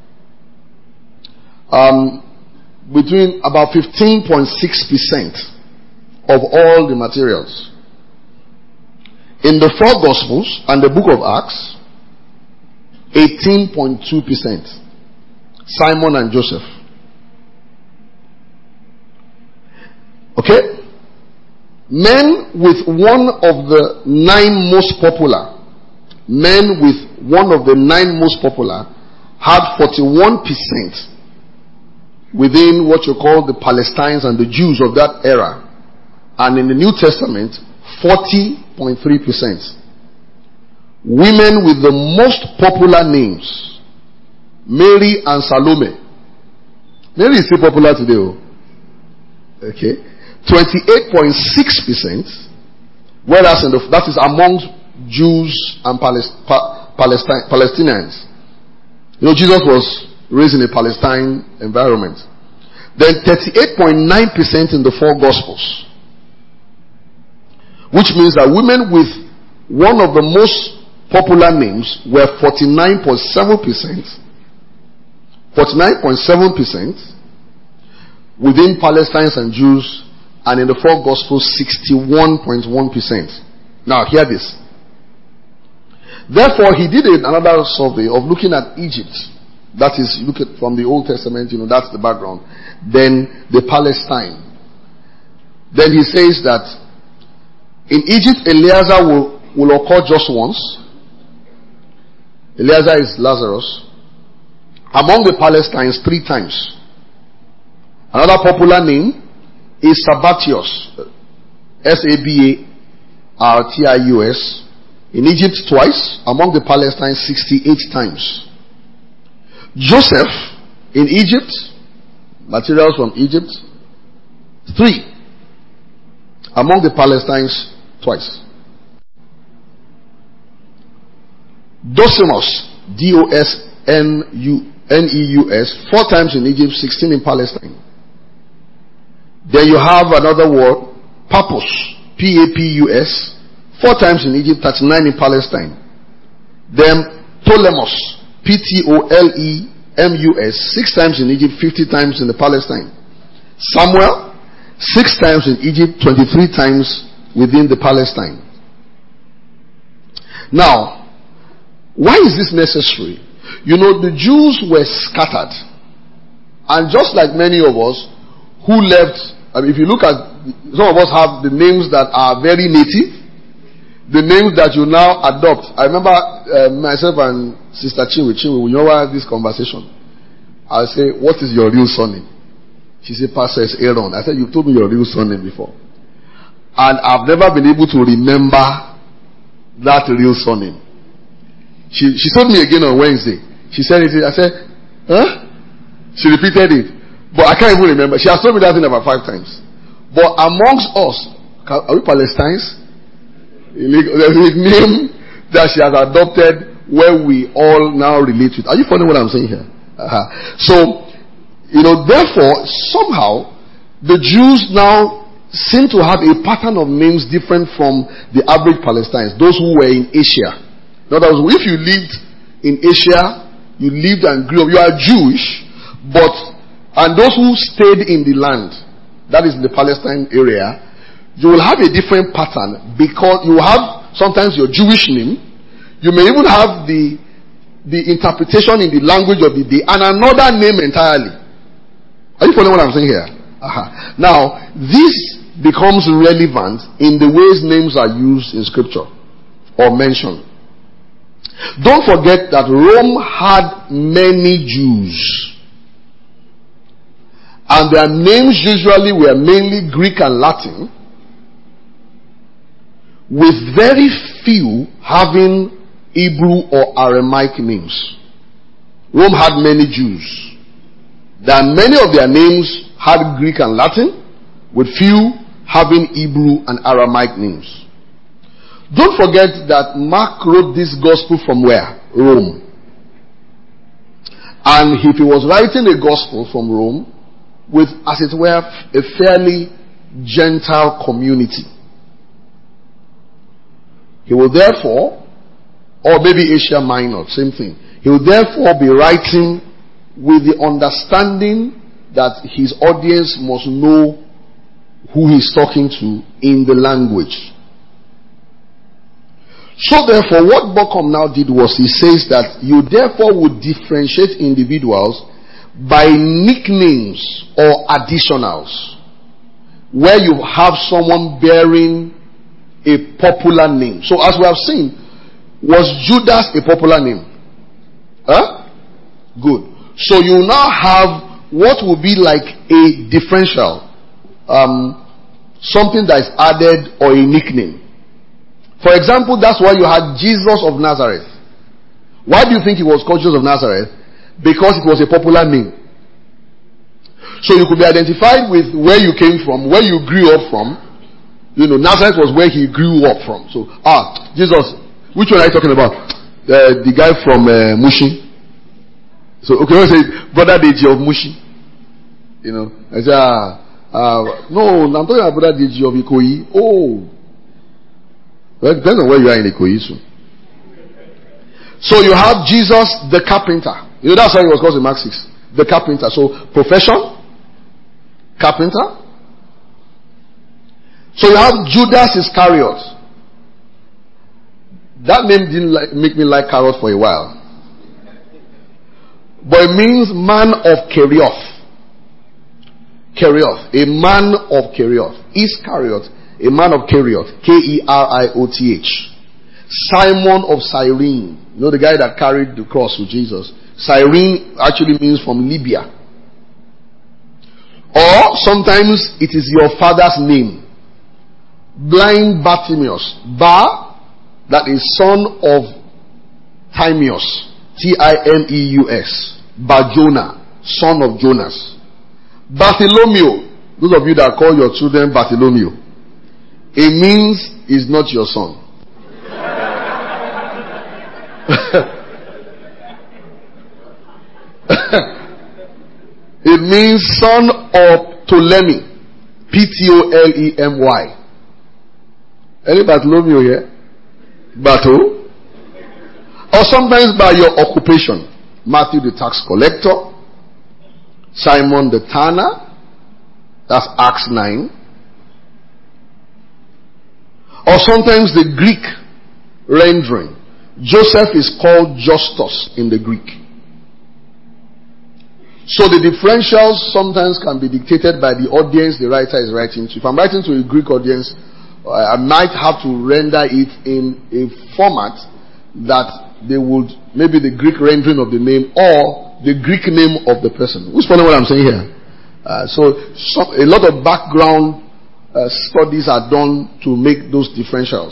between about 15.6% of all the materials. In the 4 Gospels and the book of Acts, 18.2%. Simon and Joseph. Okay? Men with one of the 9 most popular had 41% within what you call the Palestinians and the Jews of that era. And in the New Testament, 40.3%. Women with the most popular names, Mary and Salome. Mary is still popular today. Okay. 28.6%. Whereas that is amongst Jews and Palestinians. You know, Jesus was raised in a Palestine environment. Then 38.9% in the 4 Gospels. Which means that women with one of the most popular names were 49.7%. 49.7% within Palestinians and Jews, and in the 4 Gospels, 61.1%. Now, hear this. Therefore, he did another survey of looking at Egypt. That is, look at from the Old Testament, you know, that's the background. Then the Palestine. Then he says that in Egypt, Eliezer will occur just once. Eliezer is Lazarus. Among the Palestinians, 3 times. Another popular name is Sabbatius. Sabartius. In Egypt, twice. Among the Palestinians, 68 times. Joseph in Egypt, materials from Egypt, 3. Among the Palestinians, twice. Dosimus, Dosneus, 4 times in Egypt, 16 in Palestine. Then you have another word, Pappus, Papus, 4 times in Egypt, 39 in Palestine. Then Ptolemus, Ptolemus, 6 times in Egypt, 50 times in the Palestine. Samuel, 6 times in Egypt, 23 times within the Palestine. Now, why is this necessary? You know, the Jews were scattered. And just like many of us who left, I mean, if you look at, some of us have the names that are very native, the names that you now adopt. I remember myself and Sister Chinwe, we never had this conversation. I'll say, what is your real surname? She said, Pastor, it's Aaron. I said, you've told me your real surname before. And I've never been able to remember that real surname. She told me again on Wednesday. She said it. I said, huh? She repeated it. But I can't even remember. She has told me that thing about 5 times. But amongst us, are we Palestinians? There's a name that she has adopted where we all now relate with. Are you following what I'm saying here? So, you know, therefore, somehow, the Jews now seem to have a pattern of names different from the average Palestinians, those who were in Asia. In other words, if you lived in Asia, you lived and grew up, you are Jewish, and those who stayed in the land, that is in the Palestine area, you will have a different pattern because you have sometimes your Jewish name. You may even have the interpretation in the language of the day and another name entirely. Are you following what I'm saying here? Now, this becomes relevant in the ways names are used in scripture or mentioned. Don't forget that Rome had many Jews. And their names usually were mainly Greek and Latin, with very few having Hebrew or Aramaic names. Rome had many Jews. Then many of their names had Greek and Latin, with few having Hebrew and Aramaic names. Don't forget that Mark wrote this gospel from where? Rome. And if he was writing a gospel from Rome, with, as it were, a fairly Gentile community, he will therefore, or maybe Asia Minor, same thing. He will therefore be writing with the understanding that his audience must know who he's talking to in the language. So therefore, what Buckham now did was he says that you therefore would differentiate individuals by nicknames or additionals, where you have someone bearing a popular name. So as we have seen, was Judas a popular name? Good. So you now have what will be like a differential, something that is added or a nickname. For example, that's why you had Jesus of Nazareth. Why do you think he was called Jesus of Nazareth? Because it was a popular name. So you could be identified with where you came from, where you grew up from. You know, Nazareth was where he grew up from. So, Jesus, which one are you talking about? The guy from Mushi. So, okay, I say, Brother Deji of Mushi. You know, I say, no, I'm talking about Brother Deji of Ikoyi. Oh. Well, it depends on where you are in Ikoyi. So you have Jesus the carpenter. You know, that's why he was called in Mark 6. The carpenter. So, profession, carpenter. So you have Judas Iscariot. That name didn't make me like carrot for a while. But it means man of Kerioth. Kerioth. A man of Kerioth. Iscariot. A man of Kerioth. Kerioth. Simon of Cyrene. You know the guy that carried the cross with Jesus. Cyrene actually means from Libya. Or sometimes it is your father's name. Blind Bartimaeus. That is son of Timaeus. Timeus. Bar-Jonah. Son of Jonas. Bartholomew. Those of you that call your children Bartholomew. It means is not your son. It means son of Ptolemy. Ptolemy. Any Bartholomew here? Battle? Or sometimes by your occupation. Matthew the tax collector. Simon the tanner. That's Acts 9. Or sometimes the Greek rendering. Joseph is called Justus in the Greek. So the differentials sometimes can be dictated by the audience the writer is writing to. If I'm writing to a Greek audience, I might have to render it in a format that they would, maybe the Greek rendering of the name or the Greek name of the person. Who's following what I'm saying here? A lot of background studies are done to make those differentials.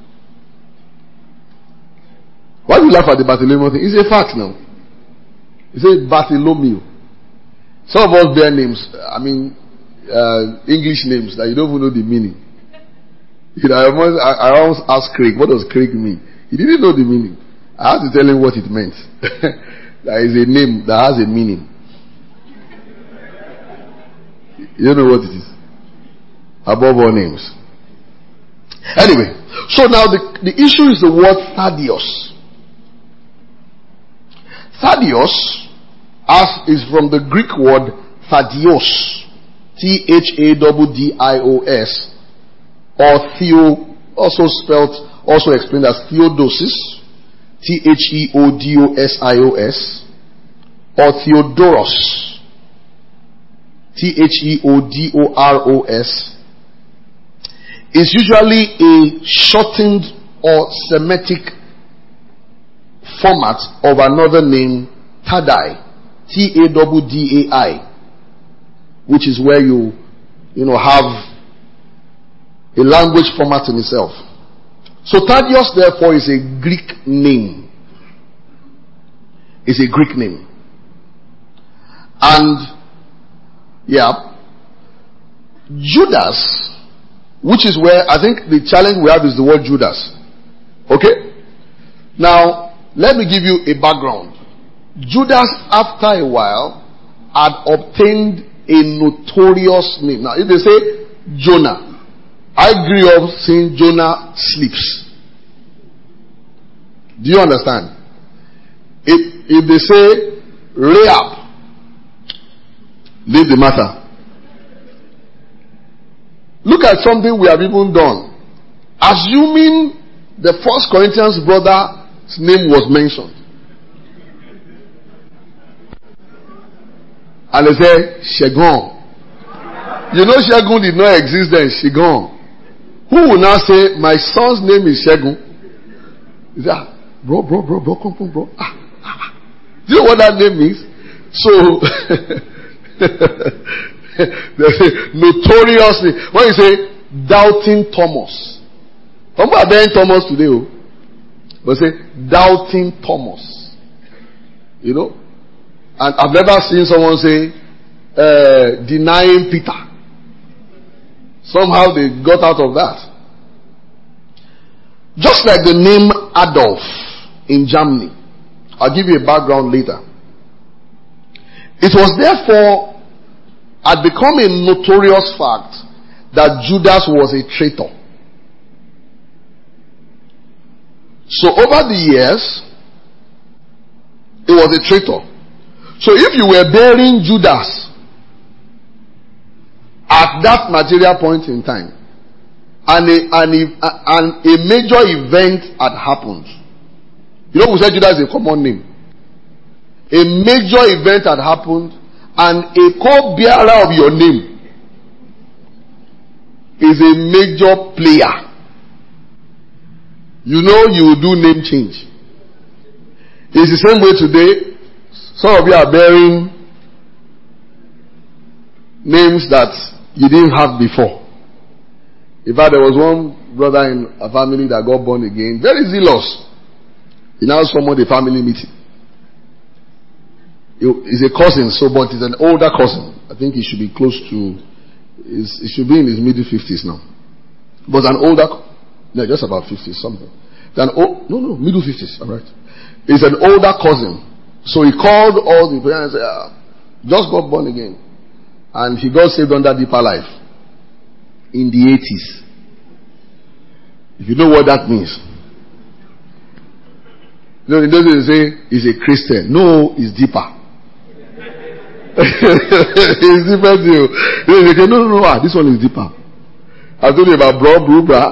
Why do you laugh at the Bartholomew thing? It's a fact now. You say Bartholomew. Some of us bear names, English names that you don't even know the meaning. You know, I always asked Craig, what does Craig mean? He didn't know the meaning. I had to tell him what it meant. There is a name that has a meaning. You don't know what it is. Above all names. Anyway, so now the issue is the word Thaddeus. Thaddeus is from the Greek word Thaddeus. Thaddios. Or Theo, also explained as Theodosis. Theodosios. Or Theodoros. Theodoros. Is usually a shortened or Semitic format of another name, Tadai. Taddai. Which is where you have a language format in itself. So Thaddeus therefore is a Greek name. It's a Greek name. And Judas, which is where I think the challenge we have is the word Judas. Okay? Now, let me give you a background. Judas, after a while, had obtained a notorious name. Now, if they say Jonah, I grew up seeing Jonah sleeps. Do you understand? if they say Rahab, leave the matter. Look at something we have even done. Assuming the First Corinthians brother's name was mentioned. And they say, Shegun. You know Shegun did not exist then, Shegun. Who will now say, my son's name is Shegun? He said, bro, come, bro. Do you know what that name means? So, notoriously, when you say, doubting Thomas. Some people are bearing Thomas today, but say, doubting Thomas. You know? And I've never seen someone say, denying Peter. Somehow they got out of that. Just like the name Adolf in Germany. I'll give you a background later. It was therefore had become a notorious fact that Judas was a traitor. So over the years, he was a traitor. So if you were bearing Judas at that material point in time, and a major event had happened, you know, we said Judas is a common name. A major event had happened, and a co-bearer of your name is a major player. You know you will do name change. It's the same way today. Some of you are bearing names that you didn't have before. In fact, there was one brother in a family that got born again, very zealous. He now summoned a family meeting. He's a cousin, but he's an older cousin. I think he should be close to, he should be in his middle 50s now. But an older, no, just about 50s something. Middle 50s, alright. He's an older cousin. So he called all the parents and said, just got born again. And he got saved under Deeper Life in the 80s. If you know what that means. You know, it doesn't say he's a Christian. No, it's deeper. It's different deal. They say, no, this one is deeper. I told you about bro.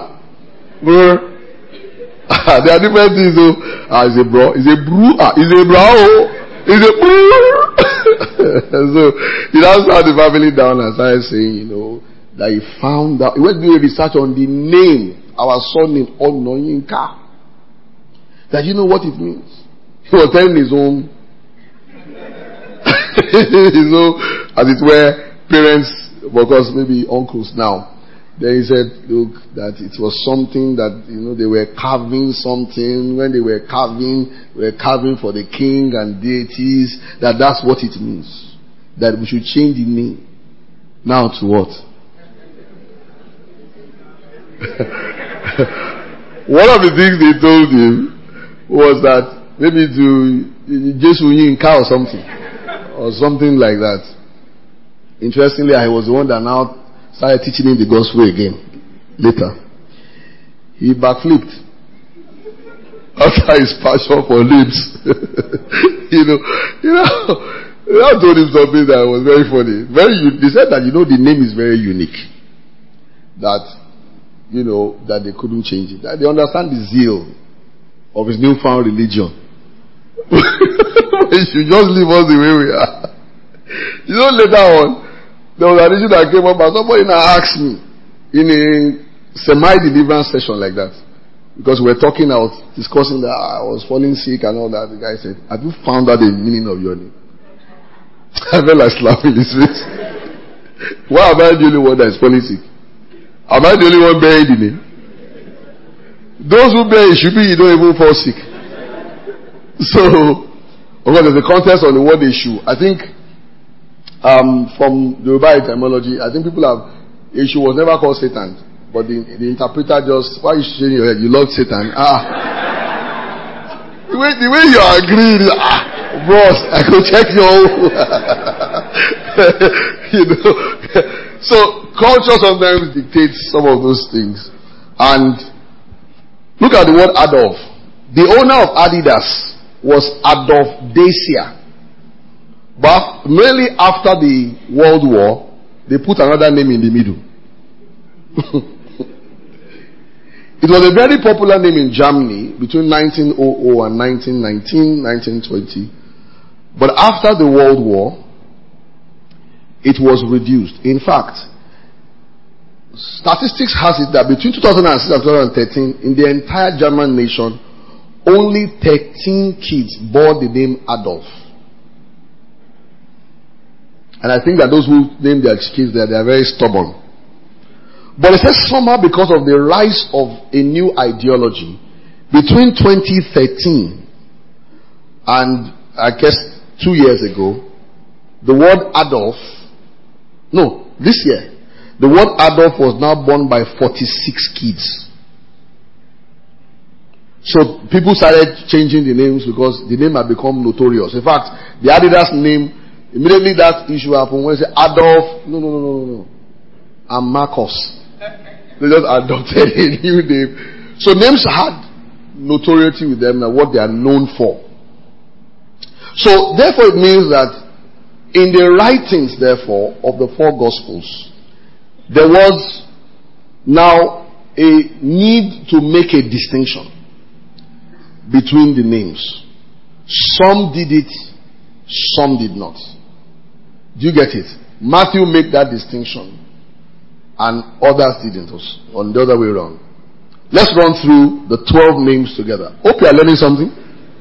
There are different things though. It's a bro, it's a bro, it's a bro, it's a bro. So he now sat the family down and started saying, you know, that he found out, he went to do a research on the name, our son name, Onoyinka. That you know what it means. He was telling his own, as it were, parents, because maybe uncles now. Then he said, look, that it was something that, you know, they were carving something. When they were carving for the king and deities. That's what it means. That we should change the name. Now to what? One of the things they told him was that maybe to Jesus Yinka or something. Or something like that. Interestingly, I was the one that now started teaching him the gospel again. Later. He backflipped. After his passion for lips. I told him something that was very funny. They said that, the name is very unique. That, that they couldn't change it. That they understand the zeal of his newfound religion. He should just leave us the way we are. Later on, there was an issue that came up and somebody now asked me in a semi-deliverance session like that. Because we were talking, I was discussing that I was falling sick and all that. The guy said, have you found out the meaning of your name? I felt like slapping his face. Why am I the only one that is falling sick? Am I the only one bearing the name? Those who bear it should be, you don't even fall sick. So, there's a contest on the word issue. I think, from the Yoruba etymology, I think people have, issue was never called Satan. But the interpreter just, why are you shaking your head? You love Satan. The way you are agreeing, bros, I could check your So, culture sometimes dictates some of those things. And, look at the word Adolf. The owner of Adidas was Adolf Dacia. But mainly after the World War, they put another name in the middle. It was a very popular name in Germany between 1900 and 1919, 1920. But after the World War, it was reduced. In fact, statistics has it that between 2006 and 2013, in the entire German nation, only 13 kids bore the name Adolf. And I think that those who name their kids there, they are very stubborn. But it says somehow because of the rise of a new ideology, between 2013 and I guess 2 years ago, the word Adolf, this year, the word Adolf was now born by 46 kids. So people started changing the names because the name had become notorious. In fact, the Adidas name, immediately that issue happened when they say Adolf, no. I'm Marcus. They just adopted a new name. So names had notoriety with them and what they are known for. So therefore it means that in the writings therefore of the four Gospels, there was now a need to make a distinction between the names. Some did it, some did not. Do you get it? Matthew made that distinction and others didn't, on the other way around. Let's run through the 12 names together. Hope you are learning something.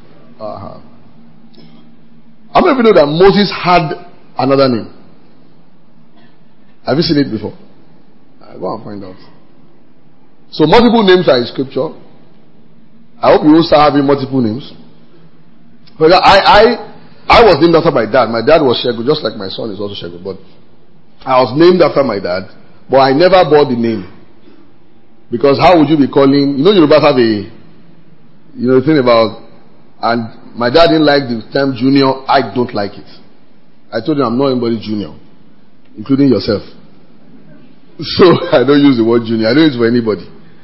How many of you know that Moses had another name? Have you seen it before? Go and find out. So multiple names are in scripture. I hope you will start having multiple names. But I was named after my dad. My dad was Shegu, just like my son is also Shegu. But I was named after my dad. But I never bore the name. Because how would you be calling, Yorubas have the thing about, and my dad didn't like the term junior, I don't like it. I told him I'm not anybody junior, including yourself. So I don't use the word junior, I don't use it for anybody.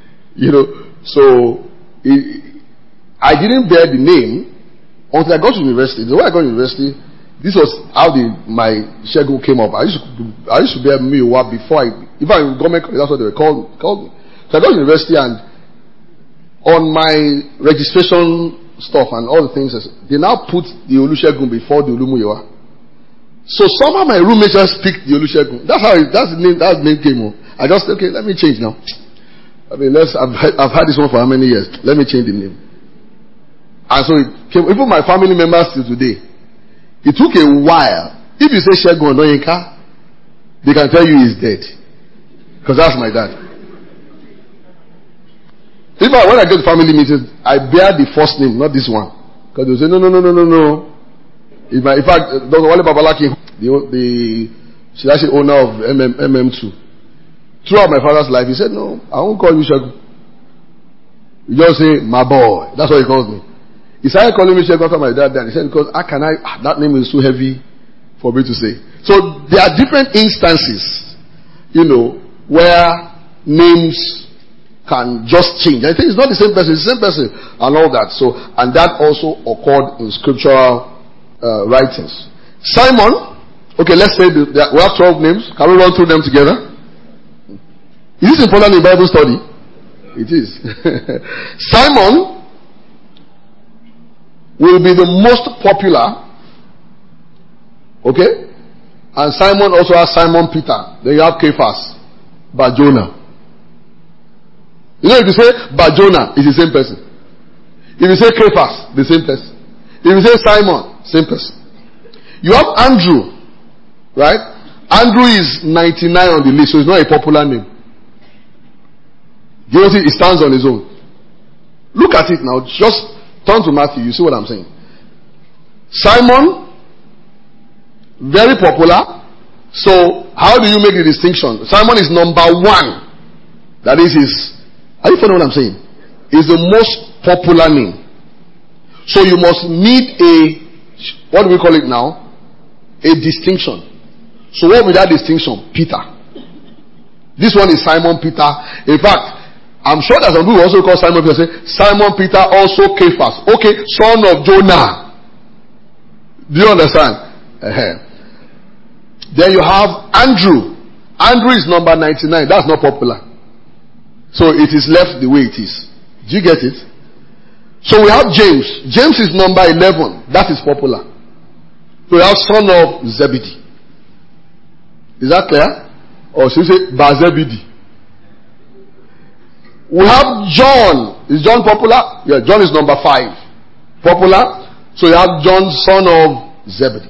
So I didn't bear the name until I got to university. The way I got to university, this was how my Shegu came up. I used to bear Miwa before if I in government college, that's what they called me. So I got to university and on my registration stuff and all the things, they now put the Olusegun before the Olumuyiwa. So somehow my roommates just picked the Olusegun. That's the name came on. I just okay, let me change now. I mean, I've had this one for how many years? Let me change the name. And so it came, even my family members till today. It took a while. If you say Shegun Onoyinka, they can tell you he's dead. Because that's my dad. Even when I go to family meetings, I bear the first name, not this one. Because they say, no. In fact, Dr. Wale Babalaki, the owner of MM2, throughout my father's life, he said, no, I won't call you Shegun. You just say, my boy. That's what he calls me. He started calling me Shegun after my dad died. He said, because that name is too heavy for me to say. So there are different instances, where names can just change. I think it's not the same person, it's the same person and all that. So, and that also occurred in scriptural writings. Simon, okay, let's say we have 12 names. Can we run through them together? Is this important in Bible study? It is. Simon will be the most popular. Okay? And Simon also has Simon Peter. Then you have Cephas, Bar-Jonah. If you say Bar-Jonah, it's the same person. If you say Cephas, the same person. If you say Simon, same person. You have Andrew, right? Andrew is 99 on the list, so it's not a popular name. Do you notice it stands on his own? Look at it now. Just turn to Matthew. You see what I'm saying? Simon, very popular. So how do you make the distinction? Simon is number one. That is his. Are you following what I'm saying? Is the most popular name. So you must need what do we call it now? A distinction. So what with that distinction? Peter. This one is Simon Peter. In fact, I'm sure that some people also call Simon Peter, say, Simon Peter, also Cephas. Okay, son of Jonah. Do you understand? Then you have Andrew. Andrew is number 99. That's not popular. So it is left the way it is. Do you get it? So we have James. James is number 11. That is popular. So we have son of Zebedee. Is that clear? Or should we say Bazebedee? We have John. Is John popular? Yeah, John is number 5. Popular. So you have John, son of Zebedee.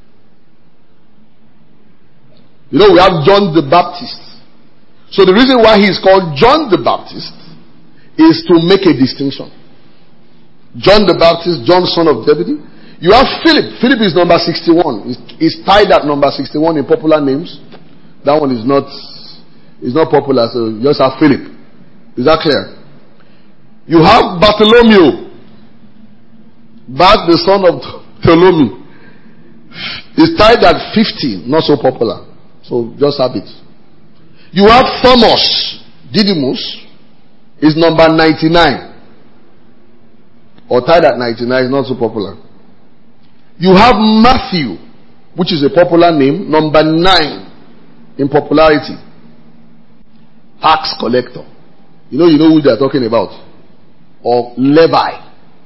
You know, we have John the Baptist. So the reason why he is called John the Baptist is to make a distinction. John the Baptist, John, son of Zebedee. You have Philip. Philip is number 61. He's tied at number 61 in popular names. That one is not popular, so you just have Philip. Is that clear? You have Bartholomew. Bart, the son of Ptolemy, is tied at 50. Not so popular. So just have it. You have Thomas Didymus, is number 99. Or tied at 99 is not so popular. You have Matthew, which is a popular name, number 9 in popularity. Tax collector. You know who they are talking about. Or Levi.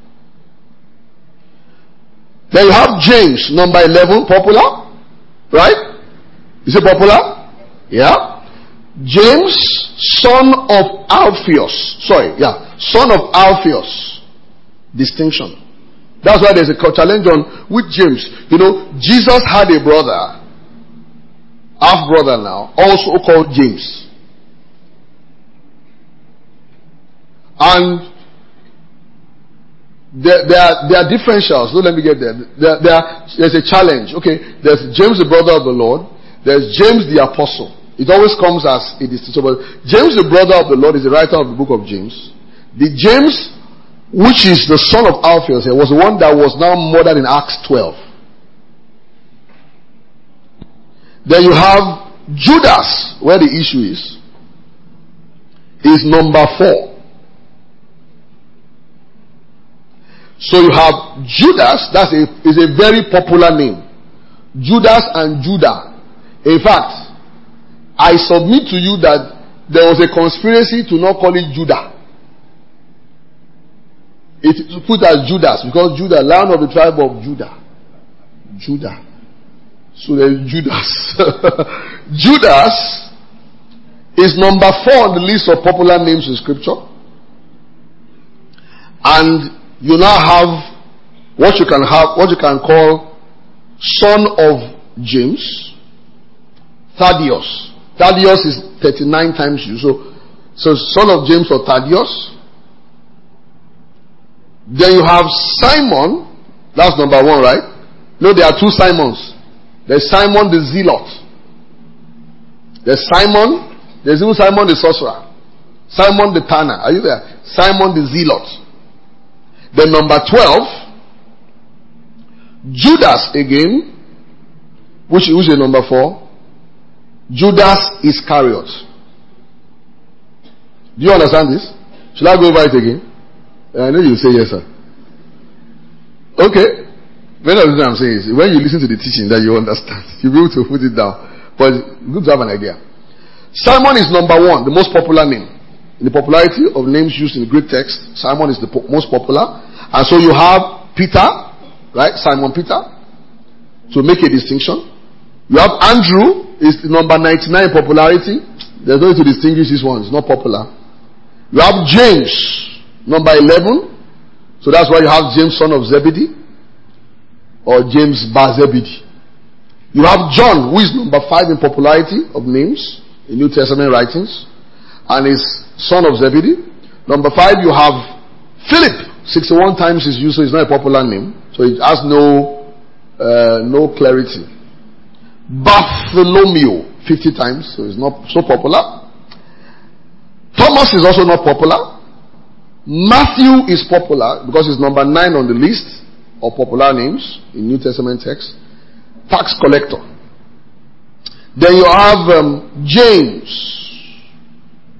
Then you have James, number 11, popular. Right? Is it popular? Yeah. James, son of Alphaeus. Son of Alphaeus. Distinction. That's why there's a challenge on with James. You know, Jesus had a brother, half brother now, also called James. And there are differentials. So let me get there. There's a challenge. Okay, there's James, the brother of the Lord. There's James the apostle. It always comes as a distinction. But James, the brother of the Lord, is the writer of the book of James. The James, which is the son of Alphaeus, was the one that was now murdered in Acts 12. Then you have Judas, where the issue is number 4. So you have Judas, is a very popular name. Judas and Judah. In fact, I submit to you that there was a conspiracy to not call it Judah. It is put as Judas because Judah, lion of the tribe of Judah. Judah. So there's Judas. Judas is number 4 on the list of popular names in scripture. And you now have what you can call son of James. Thaddeus. Thaddeus is 39 times used. So son of James or Thaddeus. Then you have Simon. That's number 1, right? No, there are 2 Simons. There's Simon the Zealot. There's even Simon the Sorcerer. Simon the Tanner. Are you there? Simon the Zealot. Then number 12, Judas again, which is number 4. Judas Iscariot. Do you understand this? Should I go over it again? I know you say yes, sir. Okay. Many of the things I'm saying is when you listen to the teaching that you understand, you'll be able to put it down. But it's good to have an idea. Simon is number 1, the most popular name. In the popularity of names used in the Greek text, Simon is the most popular. And so you have Peter, right? Simon Peter, to make a distinction. You have Andrew, is number 99 in popularity. There's no way to distinguish this one. It's not popular. You have James, number 11. So that's why you have James, son of Zebedee. Or James Bar Zebedee. You have John, who is number 5 in popularity of names in New Testament writings. And is son of Zebedee. Number 5, you have Philip. 61 times is used, so it's not a popular name. So it has no clarity. Bartholomew, 50 times, so it's not so popular. Thomas is also not popular. Matthew is popular because it's number 9 on the list of popular names in New Testament text. Tax collector. Then you have James.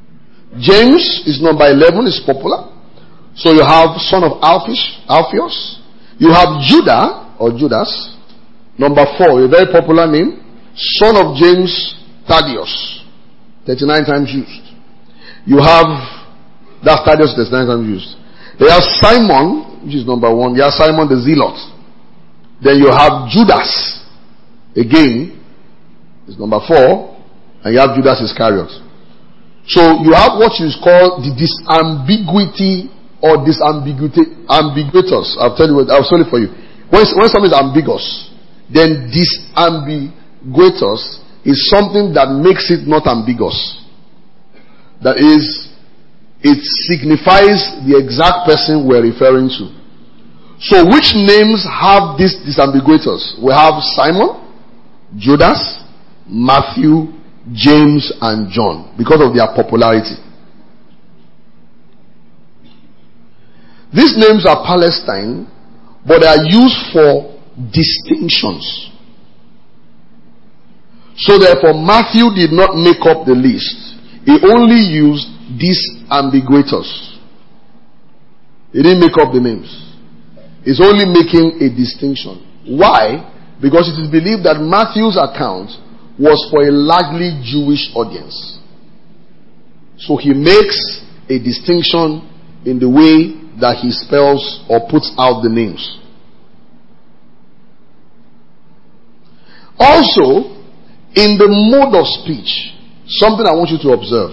James is number 11, is popular. So you have son of Alphaeus. You have Judah or Judas, number 4, a very popular name. Son of James Thaddeus, 39 times used. You have, that's Thaddeus, 39 times used. You have Simon, which is number 1. You have Simon the Zealot. Then you have Judas, again, is number 4. And you have Judas Iscariot. So you have what is called the disambiguity or ambiguous. I'll tell you what, I'll spell it for you. When something is ambiguous, then disambiguous is something that makes it not ambiguous. That is, it signifies the exact person we're referring to. So which names have this disambiguous? We have Simon, Judas, Matthew, James, and John, because of their popularity. These names are Palestine, but they are used for distinctions. So therefore, Matthew did not make up the list. He only used disambiguous. He didn't make up the names. He's only making a distinction. Why? Because it is believed that Matthew's account was for a largely Jewish audience. So he makes a distinction in the way that he spells or puts out the names. Also, in the mode of speech, something I want you to observe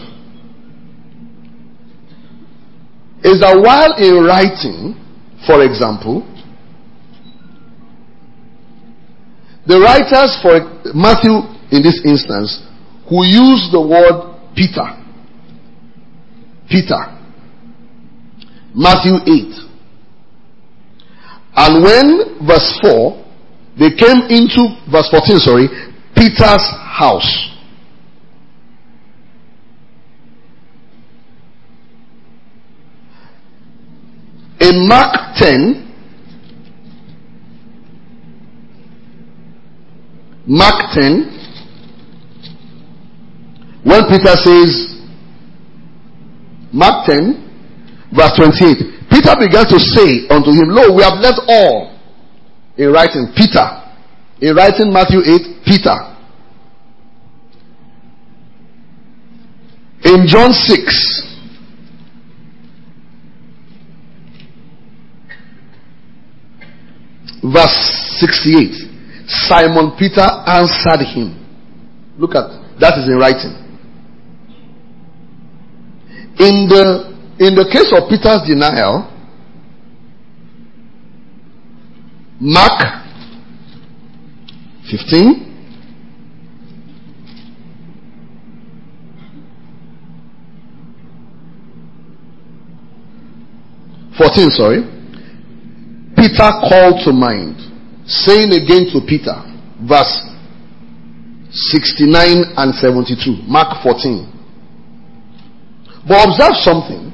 is that while in writing, for example, the writers for Matthew, in this instance, who use the word Peter, Matthew 8. And when verse 4, they came into verse 14, Peter's house. In Mark 10, when Peter says, Mark 10, verse 28, Peter began to say unto him, Lo, we have left all. In writing, Peter. In writing, Matthew 8, Peter. In John 6, verse 68, Simon Peter answered him. Look at that, is in writing. In the case of Peter's denial, Mark 15, Peter called to mind, saying again to Peter, verse 69 and 72, Mark 14. But observe something.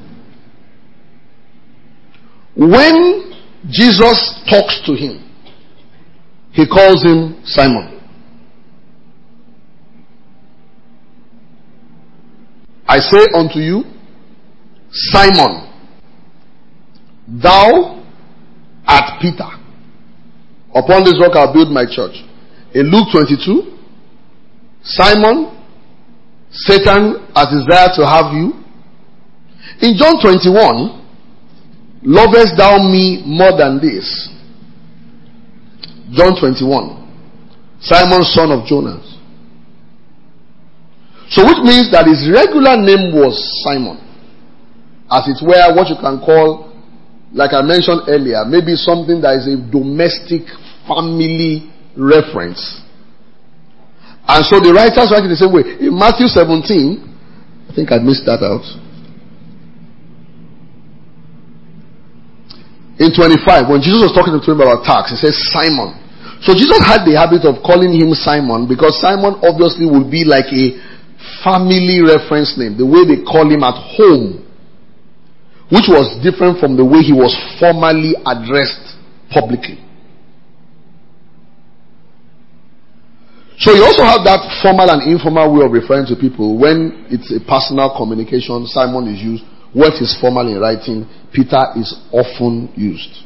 When Jesus talks to him, he calls him Simon. I say unto you, Simon, thou art Peter. Upon this rock I'll build my church. In Luke 22, Simon, Satan has desired to have you. In John 21, lovest thou me more than this? John 21, Simon son of Jonas. So which means that his regular name was Simon. As it were, what you can call, like I mentioned earlier, maybe something that is a domestic family reference. And so the writers write it the same way. In Matthew 17, I think I missed that out. In 25, when Jesus was talking to him about tax, he says Simon. So Jesus had the habit of calling him Simon because Simon obviously would be like a family reference name, the way they call him at home, which was different from the way he was formally addressed publicly. So you also have that formal and informal way of referring to people. When it's a personal communication, Simon is used. What is formal in writing, Peter is often used.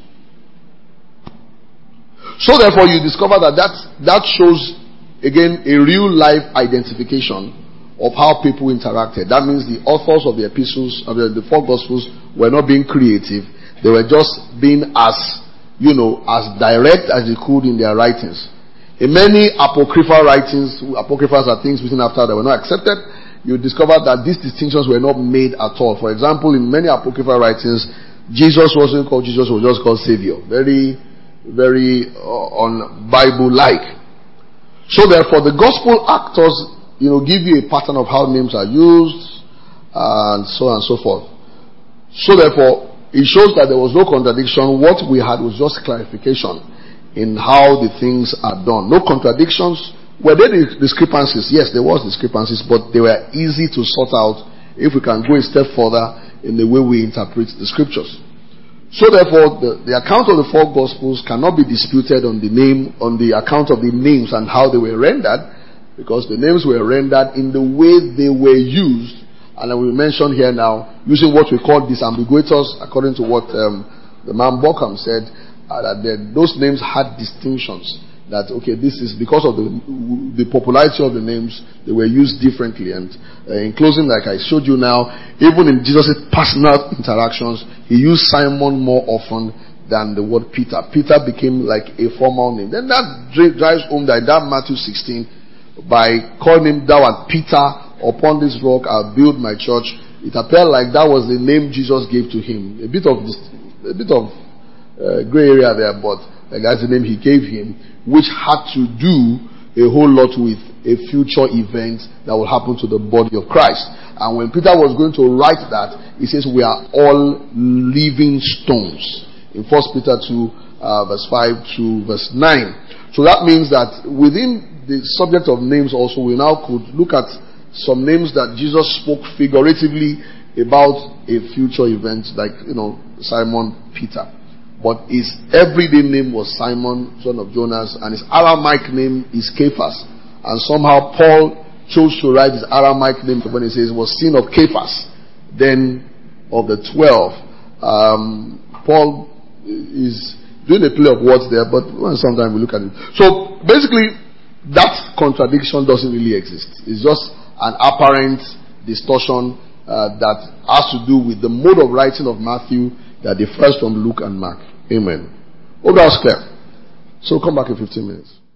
So therefore you discover that shows, again, a real life identification of how people interacted. That means the authors of the epistles, of the four gospels, were not being creative. They were just being as direct as they could in their writings. In many apocryphal writings, apocryphals are things written after that were not accepted, you discover that these distinctions were not made at all. For example, in many apocryphal writings, Jesus wasn't called Jesus, was just called Savior. Very, very un-Bible-like. So therefore, the gospel actors, give you a pattern of how names are used, and so on and so forth. So therefore, it shows that there was no contradiction. What we had was just clarification in how the things are done. No contradictions. Were there discrepancies? Yes, there was discrepancies, but they were easy to sort out if we can go a step further in the way we interpret the scriptures. So therefore, the account of the four gospels cannot be disputed on the account of the names and how they were rendered, because the names were rendered in the way they were used. And I will mention here now, using what we call disambiguators, according to what the man Bockham said, that those names had distinctions. That, okay, this is because of the popularity of the names, they were used differently. And in closing, like I showed you now, even in Jesus' personal interactions, he used Simon more often than the word Peter. Peter became like a formal name. Then that drives home that Matthew 16, by calling him, "Thou art Peter, upon this rock I'll build my church." It appeared like that was the name Jesus gave to him. A bit of gray area there, but that's the name he gave him, which had to do a whole lot with a future event that will happen to the body of Christ. And when Peter was going to write that, he says, "We are all living stones." In 1 Peter 2, verse 5 to verse 9. So that means that within the subject of names also, we now could look at some names that Jesus spoke figuratively about a future event, like, Simon Peter. But his everyday name was Simon, son of Jonas, and his Aramaic name is Cephas. And somehow Paul chose to write his Aramaic name when he says, "Was seen of Cephas, then of the 12. Paul is doing a play of words there, but sometimes we look at it. So basically, that contradiction doesn't really exist. It's just an apparent distortion that has to do with the mode of writing of Matthew that differs from Luke and Mark. Amen. Hope that's clear. So come back in 15 minutes.